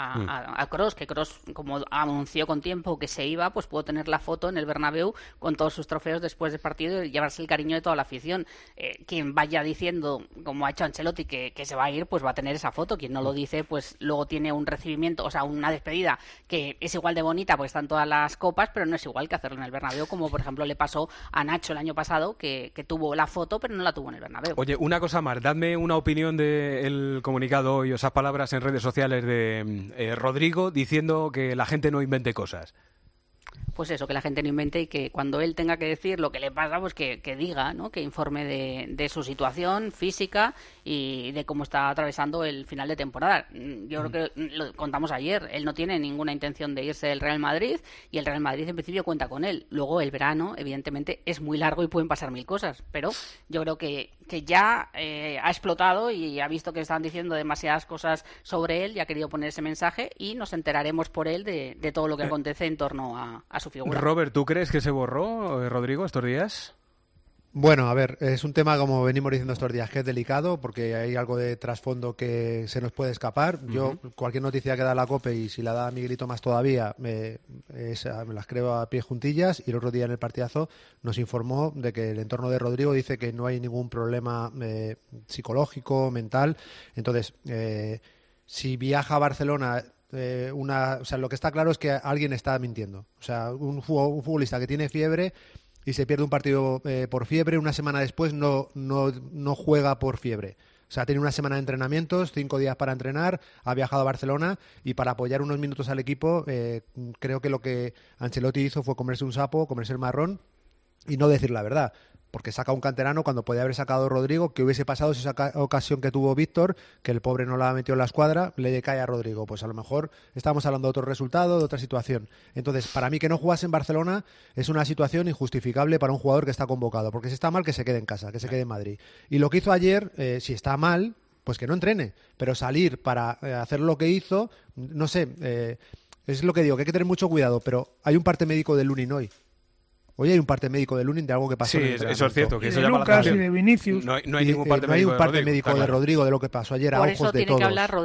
a Kroos, que Kroos, como anunció con tiempo que se iba, pues pudo tener la foto en el Bernabéu con todos sus trofeos después del partido y llevarse el cariño de toda la afición. Quien vaya diciendo, como ha hecho Ancelotti, que se va a ir, pues va a tener esa foto. Quien no lo dice, pues luego tiene un recibimiento, o sea, una despedida que es igual de bonita, pues están todas las copas, pero no es igual que hacerlo en el Bernabéu, como por ejemplo le pasó a Nacho el año pasado, que tuvo la foto pero no la tuvo en el Bernabéu. Oye, una cosa más, dadme una opinión del comunicado y esas palabras en redes sociales de Rodrigo diciendo que la gente no invente cosas. Pues eso, que la gente no invente y que cuando él tenga que decir lo que le pasa, pues que diga, ¿no? Que informe de su situación física y de cómo está atravesando el final de temporada. Yo creo que lo contamos ayer, él no tiene ninguna intención de irse del Real Madrid y el Real Madrid en principio cuenta con él. Luego el verano, evidentemente, es muy largo y pueden pasar mil cosas, pero yo creo que ya ha explotado y ha visto que están diciendo demasiadas cosas sobre él y ha querido poner ese mensaje y nos enteraremos por él de todo lo que acontece en torno a su figura. Robert, ¿tú crees que se borró, Rodrigo, estos días? Bueno, a ver, es un tema, como venimos diciendo estos días, que es delicado porque hay algo de trasfondo que se nos puede escapar. Yo, cualquier noticia que da la COPE, y si la da Miguelito más todavía, me las creo a pie juntillas. Y el otro día en el partidazo nos informó de que el entorno de Rodrigo dice que no hay ningún problema psicológico, mental. Entonces, si viaja a Barcelona... o sea, lo que está claro es que alguien está mintiendo. O sea, un futbolista que tiene fiebre y se pierde un partido por fiebre, una semana después no juega por fiebre. O sea, tiene una semana de entrenamientos, 5 días para entrenar, ha viajado a Barcelona y para apoyar unos minutos al equipo, creo que lo que Ancelotti hizo fue comerse un sapo, comerse el marrón y no decir la verdad. Porque saca un canterano cuando podía haber sacado Rodrigo. ¿Qué hubiese pasado si esa ocasión que tuvo Víctor, que el pobre no la ha metido en la escuadra, le cae a Rodrigo? Pues a lo mejor estamos hablando de otro resultado, de otra situación. Entonces, para mí que no jugase en Barcelona es una situación injustificable para un jugador que está convocado. Porque si está mal, que se quede en casa, que se quede en Madrid. Y lo que hizo ayer, si está mal, pues que no entrene. Pero salir para hacer lo que hizo, no sé, es lo que digo, que hay que tener mucho cuidado. Pero hay un parte médico del Lunin hoy. Hoy hay un parte médico de Lunin de algo que pasó en el entrenamiento. Eso es cierto. Que y eso de Lucas y de Vinicius. No hay ningún parte médico de Rodrigo de lo que pasó ayer a ojos de todos. Por eso tiene que hablar Rodrigo.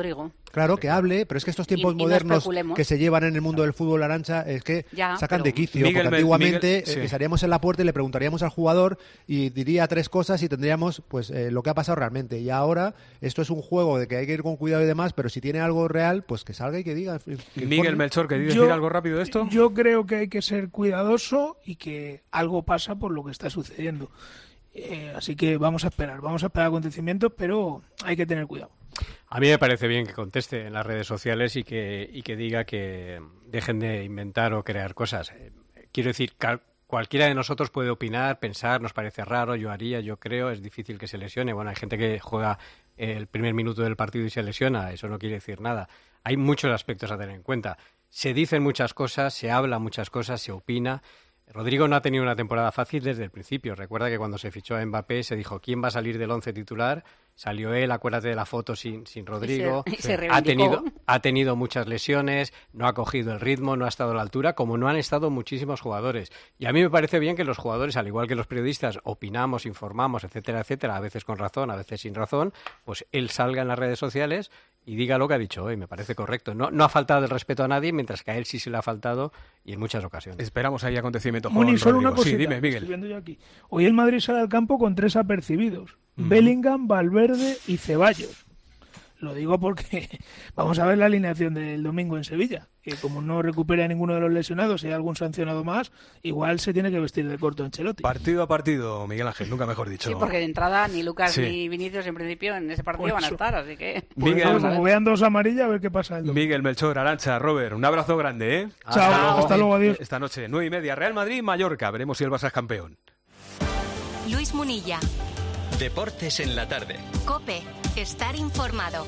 Claro, que hable, pero es que estos tiempos modernos que se llevan en el mundo del fútbol, Arantxa, es que sacan de quicio. Porque antiguamente estaríamos en la puerta y le preguntaríamos al jugador y diría 3 cosas y tendríamos pues lo que ha pasado realmente. Y ahora esto es un juego de que hay que ir con cuidado y demás, pero si tiene algo real, pues que salga y que diga. Miguel Melchor, ¿querías decir algo rápido de esto? Yo creo que hay que ser cuidadoso y que algo pasa por lo que está sucediendo. Así que vamos a esperar acontecimientos, pero hay que tener cuidado. A mí me parece bien que conteste en las redes sociales y que diga que dejen de inventar o crear cosas. Quiero decir, cualquiera de nosotros puede opinar, pensar, nos parece raro, yo haría, yo creo, es difícil que se lesione. Bueno, hay gente que juega el primer minuto del partido y se lesiona, eso no quiere decir nada. Hay muchos aspectos a tener en cuenta. Se dicen muchas cosas, se habla muchas cosas, se opina. Rodrigo no ha tenido una temporada fácil desde el principio. Recuerda que cuando se fichó a Mbappé se dijo ¿quién va a salir del 11 titular? Salió él, acuérdate de la foto sin Rodrigo. Ha tenido muchas lesiones, no ha cogido el ritmo, no ha estado a la altura, como no han estado muchísimos jugadores. Y a mí me parece bien que los jugadores, al igual que los periodistas, opinamos, informamos, etcétera, etcétera, a veces con razón, a veces sin razón, pues él salga en las redes sociales y diga lo que ha dicho hoy, me parece correcto. No ha faltado el respeto a nadie, mientras que a él sí se le ha faltado y en muchas ocasiones. Esperamos ahí acontecimientos. Solo una cosita, sí, dime, Miguel. Estoy viendo yo aquí. Hoy el Madrid sale al campo con 3 apercibidos. Bellingham, Valverde y Ceballos. Lo digo porque vamos a ver la alineación del domingo en Sevilla, que como no recupera a ninguno de los lesionados y hay algún sancionado más, igual se tiene que vestir de corto Ancelotti. Partido a partido, Miguel Ángel, nunca mejor dicho. Sí, porque de entrada ni Lucas ni Vinicius en principio en ese partido van a estar, así que... Miguel, como vean 2 amarillas, a ver qué pasa el domingo. Miguel, Melchor, Arantxa, Robert, un abrazo grande, ¿eh? Chao, hasta luego, adiós. Esta noche, 9:30, Real Madrid, Mallorca, veremos si el Barça es campeón. Luis Munilla. Deportes en la tarde. COPE. Estar informado.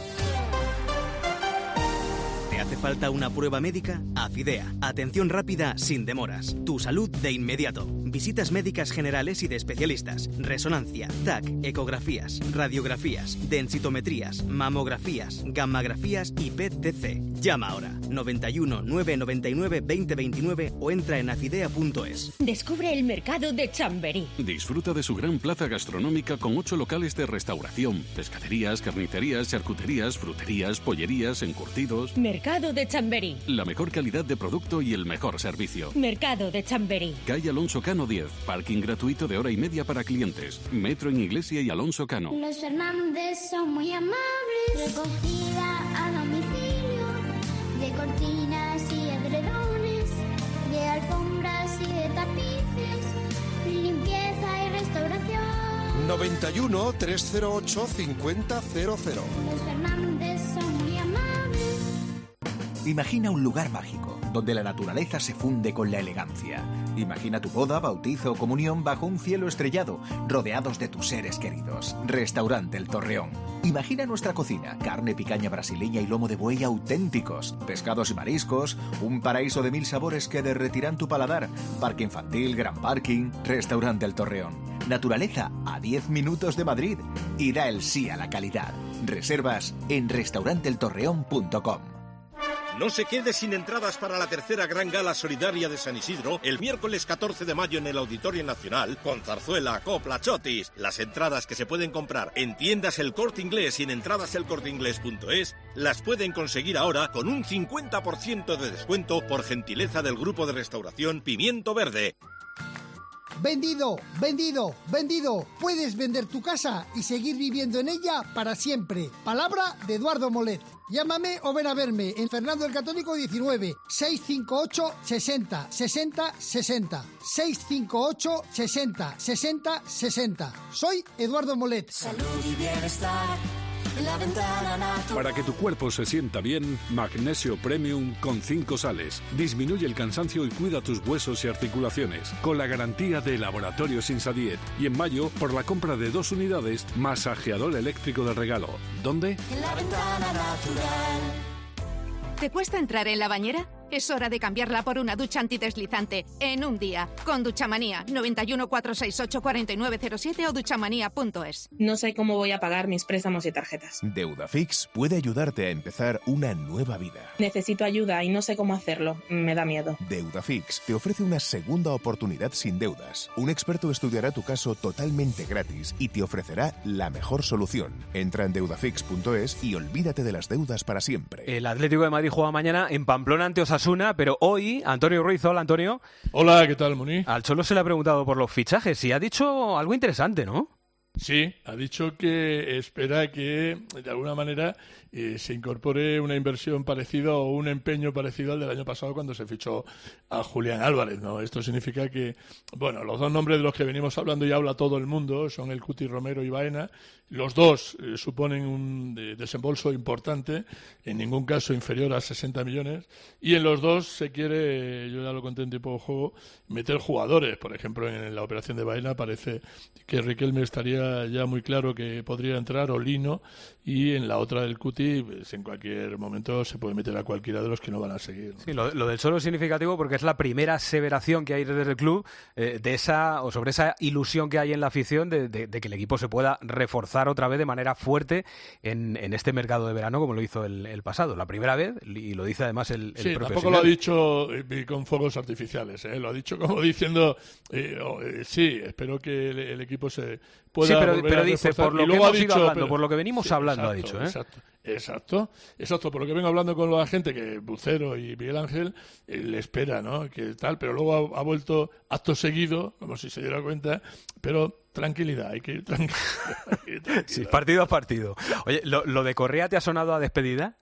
¿Te hace falta una prueba médica? Afidea. Atención rápida sin demoras. Tu salud de inmediato. Visitas médicas generales y de especialistas. Resonancia, TAC, ecografías, radiografías, densitometrías, mamografías, gammagrafías y PET-CT. Llama ahora. 91 999 2029 o entra en afidea.es. Descubre el mercado de Chamberí. Disfruta de su gran plaza gastronómica con 8 locales de restauración, pescaderías, carnicerías, charcuterías, fruterías, pollerías, encurtidos. Mercado de Chamberí. La mejor calidad de producto y el mejor servicio. Mercado de Chamberí. Calle Alonso Cano 10. Parking gratuito de 1:30 para clientes. Metro en Iglesia y Alonso Cano. Los Fernández son muy amables. Recogida a domicilio. De cortinas y edredones. De alfombras y de tapices. Limpieza y restauración. 91 308 5000. Los Fernández son muy amables. Imagina un lugar mágico, donde la naturaleza se funde con la elegancia. Imagina tu boda, bautizo o comunión bajo un cielo estrellado, rodeados de tus seres queridos. Restaurante El Torreón. Imagina nuestra cocina, carne, picaña brasileña y lomo de buey auténticos, pescados y mariscos, un paraíso de 1000 sabores que derretirán tu paladar, parque infantil, gran parking. Restaurante El Torreón. Naturaleza a 10 minutos de Madrid y da el sí a la calidad. Reservas en restauranteeltorreón.com. No se quede sin entradas para la tercera gran gala solidaria de San Isidro el miércoles 14 de mayo en el Auditorio Nacional con zarzuela, copla, chotis. Las entradas que se pueden comprar en tiendas El Corte Inglés y en entradaselcorteinglés.es las pueden conseguir ahora con un 50% de descuento por gentileza del grupo de restauración Pimiento Verde. ¡Vendido! ¡Vendido! ¡Vendido! Puedes vender tu casa y seguir viviendo en ella para siempre. Palabra de Eduardo Molet. Llámame o ven a verme en Fernando el Católico 19 658 60 60 60 658 60 60 60. Soy Eduardo Molet. Salud y bienestar en la ventana natural. Para que tu cuerpo se sienta bien, Magnesio Premium con 5 sales. Disminuye el cansancio y cuida tus huesos y articulaciones. Con la garantía de Laboratorios Insadiet. Y en mayo, por la compra de 2 unidades, masajeador eléctrico de regalo. ¿Dónde? En la ventana natural. ¿Te cuesta entrar en la bañera? Es hora de cambiarla por una ducha antideslizante en un día. Con Duchamanía. 91 468 4907 o duchamanía.es. No sé cómo voy a pagar mis préstamos y tarjetas. Deudafix puede ayudarte a empezar una nueva vida. Necesito ayuda y no sé cómo hacerlo. Me da miedo. Deudafix te ofrece una segunda oportunidad sin deudas. Un experto estudiará tu caso totalmente gratis y te ofrecerá la mejor solución. Entra en deudafix.es y olvídate de las deudas para siempre. El Atlético de Madrid juega mañana en Pamplona ante Osasuna, pero hoy Antonio Ruiz. Hola, Antonio. Hola, ¿qué tal, Muni? Al Cholo se le ha preguntado por los fichajes y ha dicho algo interesante, ¿no? Sí, ha dicho que espera que, de alguna manera, se incorpore una inversión parecida o un empeño parecido al del año pasado cuando se fichó a Julián Álvarez, ¿no? Esto significa que, bueno, los dos nombres de los que venimos hablando y habla todo el mundo son el Cuti Romero y Baena. Los dos suponen un desembolso importante, en ningún caso inferior a 60 millones, y en los dos se quiere, yo ya lo conté en tiempo de juego, meter jugadores. Por ejemplo, en la operación de Baena parece que Riquelme estaría ya muy claro que podría entrar, o Lino, y en la otra del Cuti, pues en cualquier momento se puede meter a cualquiera de los que no van a seguir, ¿no? Sí, lo del Cholo es significativo porque es la primera aseveración que hay desde el club de esa, o sobre esa ilusión que hay en la afición de que el equipo se pueda reforzar otra vez de manera fuerte en este mercado de verano, como lo hizo el pasado. La primera vez, y lo dice además el sí, propio tampoco Simeone. Lo ha dicho con fuegos artificiales, lo ha dicho como diciendo sí, espero que el equipo se pueda sí, volver pero a dice, reforzar. por lo Y que luego hemos ha ido dicho, hablando, por lo que venimos sí, hablando, exacto, ha dicho. Exacto, por lo que vengo hablando con la gente, que Bucero y Miguel Ángel le espera, ¿no? Que tal, pero luego ha vuelto acto seguido, como si se diera cuenta, pero tranquilidad, hay que ir tranquilo. Sí, partido a partido. Oye, ¿lo de Correa te ha sonado a despedida?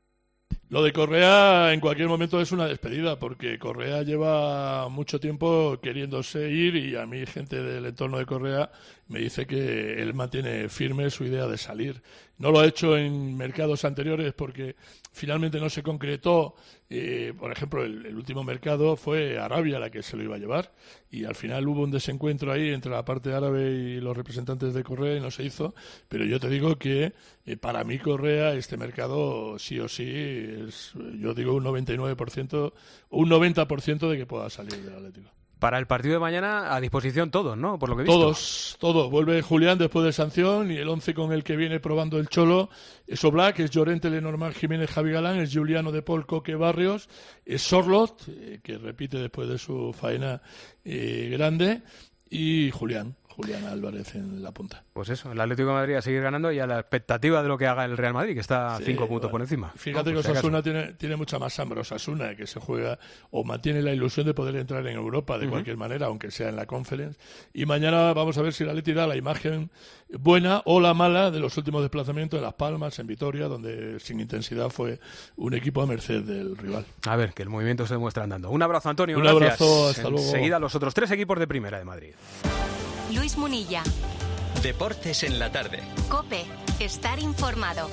Lo de Correa en cualquier momento es una despedida, porque Correa lleva mucho tiempo queriéndose ir y a mí gente del entorno de Correa me dice que él mantiene firme su idea de salir. No lo ha hecho en mercados anteriores porque finalmente no se concretó. Por ejemplo, el último mercado fue Arabia la que se lo iba a llevar y al final hubo un desencuentro ahí entre la parte árabe y los representantes de Correa y no se hizo. Pero yo te digo que para mí Correa, este mercado sí o sí, es, yo digo un 99%, un 90% de que pueda salir del Atlético. Para el partido de mañana, a disposición todos, ¿no? Por lo que he visto. Todos. Vuelve Julián después de sanción y el 11 con el que viene probando el Cholo es Oblak, es Llorente, Lenormand, Jiménez, Javi Galán, es Juliano de Paul, Coque, Barrios, es Sorlot, que repite después de su faena grande, y Julián Álvarez en la punta. Pues eso, el Atlético de Madrid a seguir ganando y a la expectativa de lo que haga el Real Madrid, que está 5 puntos por encima. Fíjate que Osasuna tiene mucha más hambre. Osasuna, que se juega o mantiene la ilusión de poder entrar en Europa de cualquier manera, aunque sea en la Conference. Y mañana vamos a ver si el Atleti da la imagen buena o la mala de los últimos desplazamientos en Las Palmas, en Vitoria, donde sin intensidad fue un equipo a merced del rival. A ver, que el movimiento se demuestra andando. Un abrazo, Antonio. Un gracias. abrazo, hasta luego. Enseguida los otros 3 equipos de Primera de Madrid. Luis Munilla. Deportes en la tarde. COPE. Estar informado.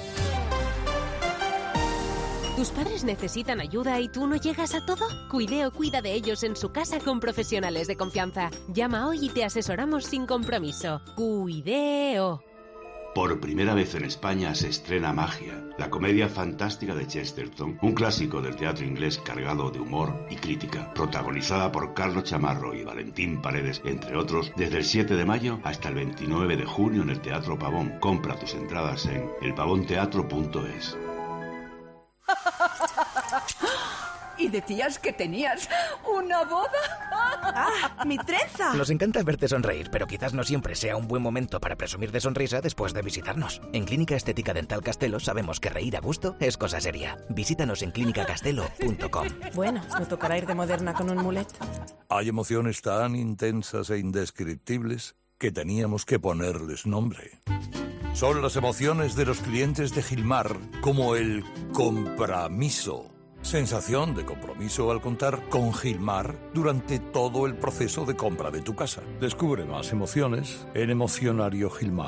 ¿Tus padres necesitan ayuda y tú no llegas a todo? Cuideo cuida de ellos en su casa con profesionales de confianza. Llama hoy y te asesoramos sin compromiso. Cuideo. Por primera vez en España se estrena Magia, la comedia fantástica de Chesterton, un clásico del teatro inglés cargado de humor y crítica, protagonizada por Carlos Chamarro y Valentín Paredes, entre otros, desde el 7 de mayo hasta el 29 de junio en el Teatro Pavón. Compra tus entradas en elpavonteatro.es. ¿Y decías que tenías una boda? ¡Ah, mi trenza! Nos encanta verte sonreír, pero quizás no siempre sea un buen momento para presumir de sonrisa después de visitarnos. En Clínica Estética Dental Castelo sabemos que reír a gusto es cosa seria. Visítanos en clinicacastelo.com. Bueno, me tocará ir de moderna con un mulet. Hay emociones tan intensas e indescriptibles que teníamos que ponerles nombre. Son las emociones de los clientes de Gilmar, como el compromiso. Sensación de compromiso al contar con Gilmar durante todo el proceso de compra de tu casa. Descubre más emociones en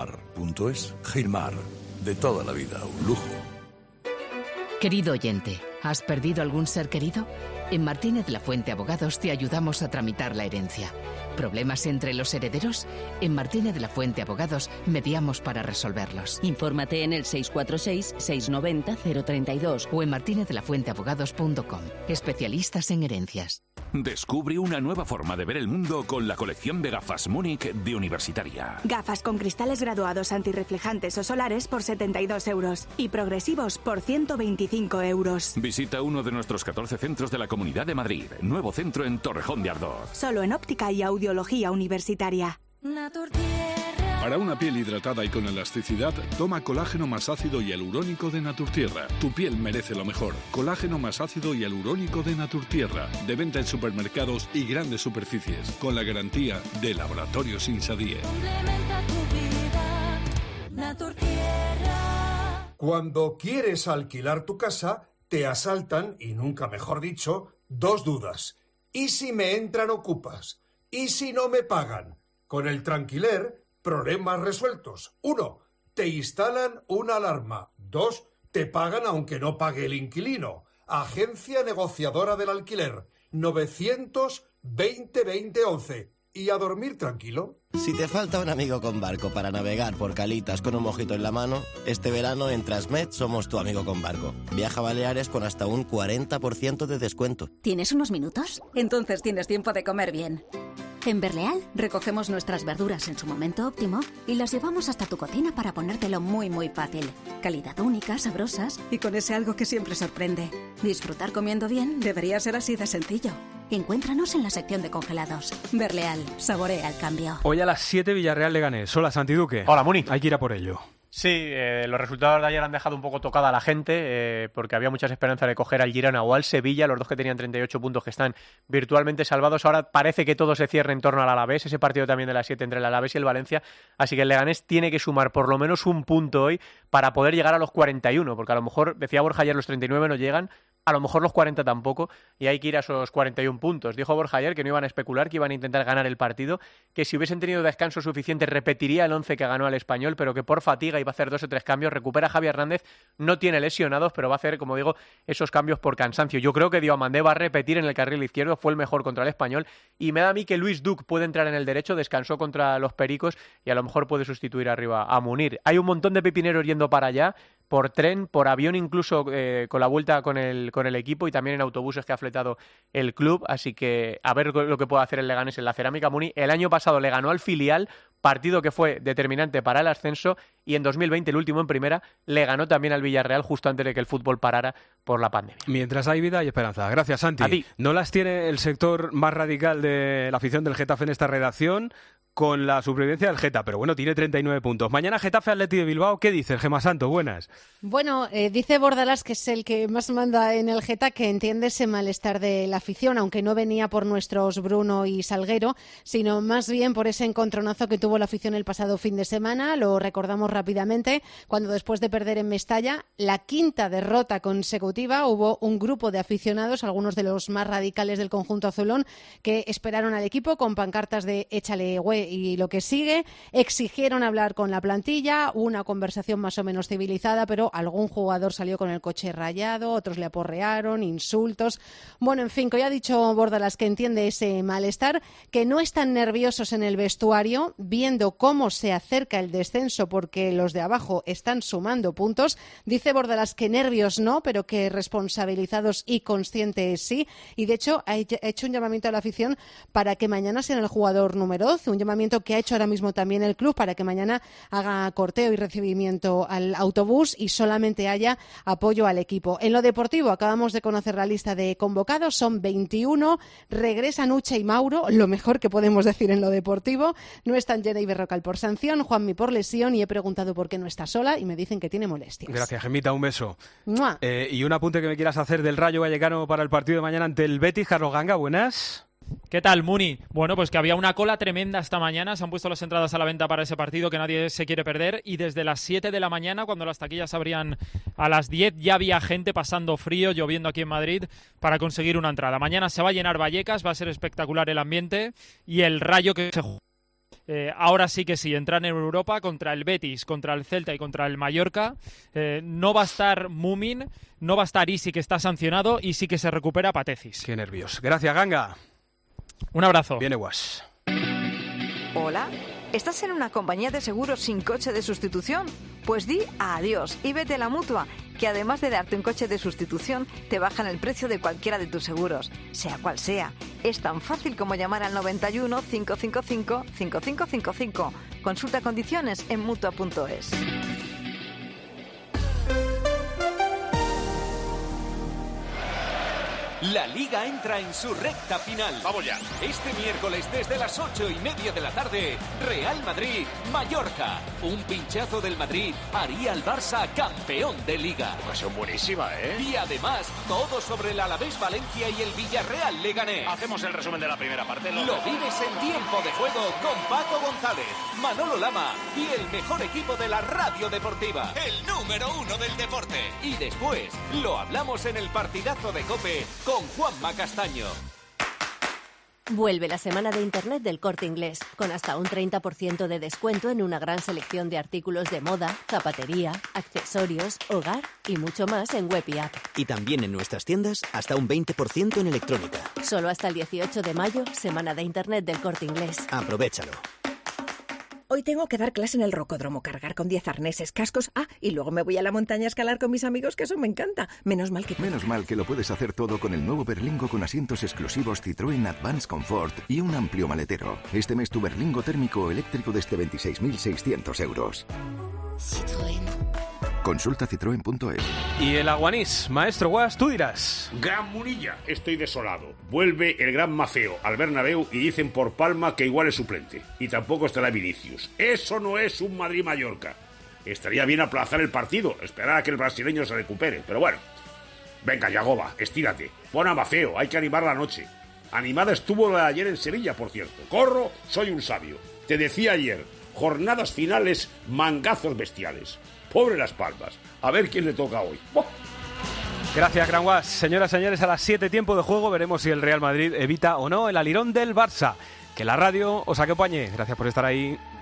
emocionariogilmar.es. Gilmar, de toda la vida, un lujo. Querido oyente, ¿Has perdido algún ser querido? En Martínez de la Fuente Abogados te ayudamos a tramitar la herencia. ¿Problemas entre los herederos? En Martínez de la Fuente Abogados mediamos para resolverlos. Infórmate en el 646-690-032 o en martinezelafuenteabogados.com. Especialistas en herencias. Descubre una nueva forma de ver el mundo con la colección de gafas Múnich de Universitaria. Gafas con cristales graduados antirreflejantes o solares por 72 euros y progresivos por 125 euros. Visita uno de nuestros 14 centros de la Comunidad de Madrid. Nuevo centro en Torrejón de Ardoz. Solo en óptica y audiología universitaria. Para una piel hidratada y con elasticidad, toma colágeno más ácido y hialurónico de Naturtierra. Tu piel merece lo mejor. Colágeno más ácido y hialurónico de Naturtierra. De venta en supermercados y grandes superficies. Con la garantía de Laboratorios Insadiet. Complementa tu vida, Naturtierra. Cuando quieres alquilar tu casa, te asaltan, y nunca mejor dicho, dos dudas. ¿Y si me entran ocupas? ¿Y si no me pagan? Con el Tranquiler, problemas resueltos. 1. Te instalan una alarma. 2. Te pagan aunque no pague el inquilino. Agencia negociadora del alquiler. 900-20-20-11. Y a dormir tranquilo. Si te falta un amigo con barco para navegar por calitas con un mojito en la mano, este verano en Transmed somos tu amigo con barco. Viaja a Baleares con hasta un 40% de descuento. ¿Tienes unos minutos? Entonces tienes tiempo de comer bien. En Berleal recogemos nuestras verduras en su momento óptimo y las llevamos hasta tu cocina para ponértelo muy muy fácil. Calidad única, sabrosas y con ese algo que siempre sorprende. Disfrutar comiendo bien debería ser así de sencillo. Encuéntranos en la sección de congelados. Berleal, saborea el cambio. Hoy a las 7 Villarreal Leganés. Hola, Santi Duque. Hola, Muni. Hay que ir a por ello. Sí, los resultados de ayer han dejado un poco tocada a la gente porque había muchas esperanzas de coger al Girona o al Sevilla, los dos que tenían 38 puntos que están virtualmente salvados. Ahora parece que todo se cierra en torno al Alavés, ese partido también de las 7 entre el Alavés y el Valencia, así que el Leganés tiene que sumar por lo menos un punto hoy para poder llegar a los 41, porque a lo mejor, decía Borja ayer, los 39 no llegan, a lo mejor los 40 tampoco, y hay que ir a esos 41 puntos. Dijo Borja ayer que no iban a especular, que iban a intentar ganar el partido, que si hubiesen tenido descanso suficiente repetiría el 11 que ganó al Español, pero que por fatiga iba a hacer 2 o 3 cambios. Recupera a Javi Hernández, no tiene lesionados, pero va a hacer, como digo, esos cambios por cansancio. Yo creo que Diomandé va a repetir en el carril izquierdo, fue el mejor contra el Español, y me da a mí que Luis Duc puede entrar en el derecho, descansó contra los Pericos y a lo mejor puede sustituir arriba a Munir. Hay un montón de pepineros yendo para allá, por tren, por avión, incluso con la vuelta con el equipo, y también en autobuses que ha fletado el club, así que a ver lo que puede hacer el Leganés en la Cerámica. Muni, el año pasado le ganó al filial, partido que fue determinante para el ascenso, y en 2020, el último en primera, le ganó también al Villarreal justo antes de que el fútbol parara por la pandemia. Mientras hay vida hay esperanza. Gracias, Santi. A ti. No las tiene el sector más radical de la afición del Getafe en esta redacción, con la supervivencia del Geta, pero bueno, tiene 39 puntos. Mañana Getafe Atleti de Bilbao. ¿Qué dices, Gemma Santo? Buenas. Bueno, dice Bordalás, que es el que más manda en el Geta, que entiende ese malestar de la afición, aunque no venía por nuestros Bruno y Salguero, sino más bien por ese encontronazo que tuvo la afición el pasado fin de semana. Lo recordamos rápidamente, cuando después de perder en Mestalla, la 5ª derrota consecutiva, hubo un grupo de aficionados, algunos de los más radicales del conjunto azulón, que esperaron al equipo con pancartas de échale güey y lo que sigue, exigieron hablar con la plantilla, una conversación más o menos civilizada, pero algún jugador salió con el coche rayado, otros le aporrearon, insultos. Bueno, en fin, que ya ha dicho Bordalas que entiende ese malestar, que no están nerviosos en el vestuario, viendo cómo se acerca el descenso porque los de abajo están sumando puntos. Dice Bordalas que nervios no, pero que responsabilizados y conscientes sí, y de hecho ha hecho un llamamiento a la afición para que mañana sean el jugador número 12, un llamamiento que ha hecho ahora mismo también el club para que mañana haga corteo y recibimiento al autobús y solamente haya apoyo al equipo. En lo deportivo, acabamos de conocer la lista de convocados, son 21, regresan Uche y Mauro, lo mejor que podemos decir en lo deportivo. No están Jenny Berrocal por sanción, Juanmi por lesión, y he preguntado por qué no está sola y me dicen que tiene molestias. Gracias, Gemita, un beso. Y un apunte que me quieras hacer del Rayo Vallecano para el partido de mañana ante el Betis. Carlos Ganga, buenas. ¿Qué tal, Muni? Bueno, pues que había una cola tremenda esta mañana, se han puesto las entradas a la venta para ese partido que nadie se quiere perder, y desde las 7 de la mañana, cuando las taquillas abrían a las 10, ya había gente pasando frío, lloviendo aquí en Madrid, para conseguir una entrada. Mañana se va a llenar Vallecas, va a ser espectacular el ambiente, y el Rayo que se juega ahora sí que sí, entran en Europa contra el Betis, contra el Celta y contra el Mallorca. No va a estar Mumin, no va a estar Isi, que está sancionado, y sí que se recupera Patecis. Qué nervios. Gracias, Ganga. Un abrazo. Viene Guas. Hola, ¿estás en una compañía de seguros sin coche de sustitución? Pues di adiós y vete a la Mutua, que además de darte un coche de sustitución, te bajan el precio de cualquiera de tus seguros, sea cual sea. Es tan fácil como llamar al 91 555 5555. Consulta condiciones en Mutua.es. La Liga entra en su recta final. ¡Vamos ya! Este miércoles desde las 8:30 de la tarde, Real Madrid-Mallorca. Un pinchazo del Madrid haría al Barça campeón de Liga. Ocasión buenísima, ¿eh? Y además, todo sobre el Alavés-Valencia y el Villarreal-Leganés. Hacemos el resumen de la primera parte. Lo vives en tiempo de juego con Paco González, Manolo Lama y el mejor equipo de la radio deportiva. El número 1 del deporte. Y después, lo hablamos en el partidazo de COPE con Juanma Castaño. Vuelve la semana de Internet del Corte Inglés, con hasta un 30% de descuento en una gran selección de artículos de moda, zapatería, accesorios, hogar y mucho más en web y app. Y también en nuestras tiendas hasta un 20% en electrónica. Solo hasta el 18 de mayo, semana de Internet del Corte Inglés. Aprovéchalo. Hoy tengo que dar clase en el rocódromo, cargar con 10 arneses, cascos, y luego me voy a la montaña a escalar con mis amigos, que eso me encanta. Menos mal que lo puedes hacer todo con el nuevo Berlingo con asientos exclusivos Citroën Advance Comfort y un amplio maletero. Este mes tu Berlingo térmico o eléctrico desde 26.600 euros. Citroën. Consulta citroen.es. Y el Aguanís, maestro Guas, tú dirás. Gran Munilla, estoy desolado. Vuelve el gran Mafeo al Bernabéu y dicen por Palma que igual es suplente. Y tampoco estará Vinicius. Eso no es un Madrid-Mallorca. Estaría bien aplazar el partido, esperar a que el brasileño se recupere. Pero bueno, venga, Yagoba, estírate. Pon a Mafeo, hay que animar la noche. Animada estuvo la de ayer en Sevilla, por cierto. Corro, soy un sabio. Te decía ayer, jornadas finales, mangazos bestiales. Pobre Las Palmas. A ver quién le toca hoy. ¡Oh! Gracias, Gran Guas. Señoras y señores, a las 7 tiempo de juego veremos si el Real Madrid evita o no el alirón del Barça. Que la radio os acompañe. Gracias por estar ahí.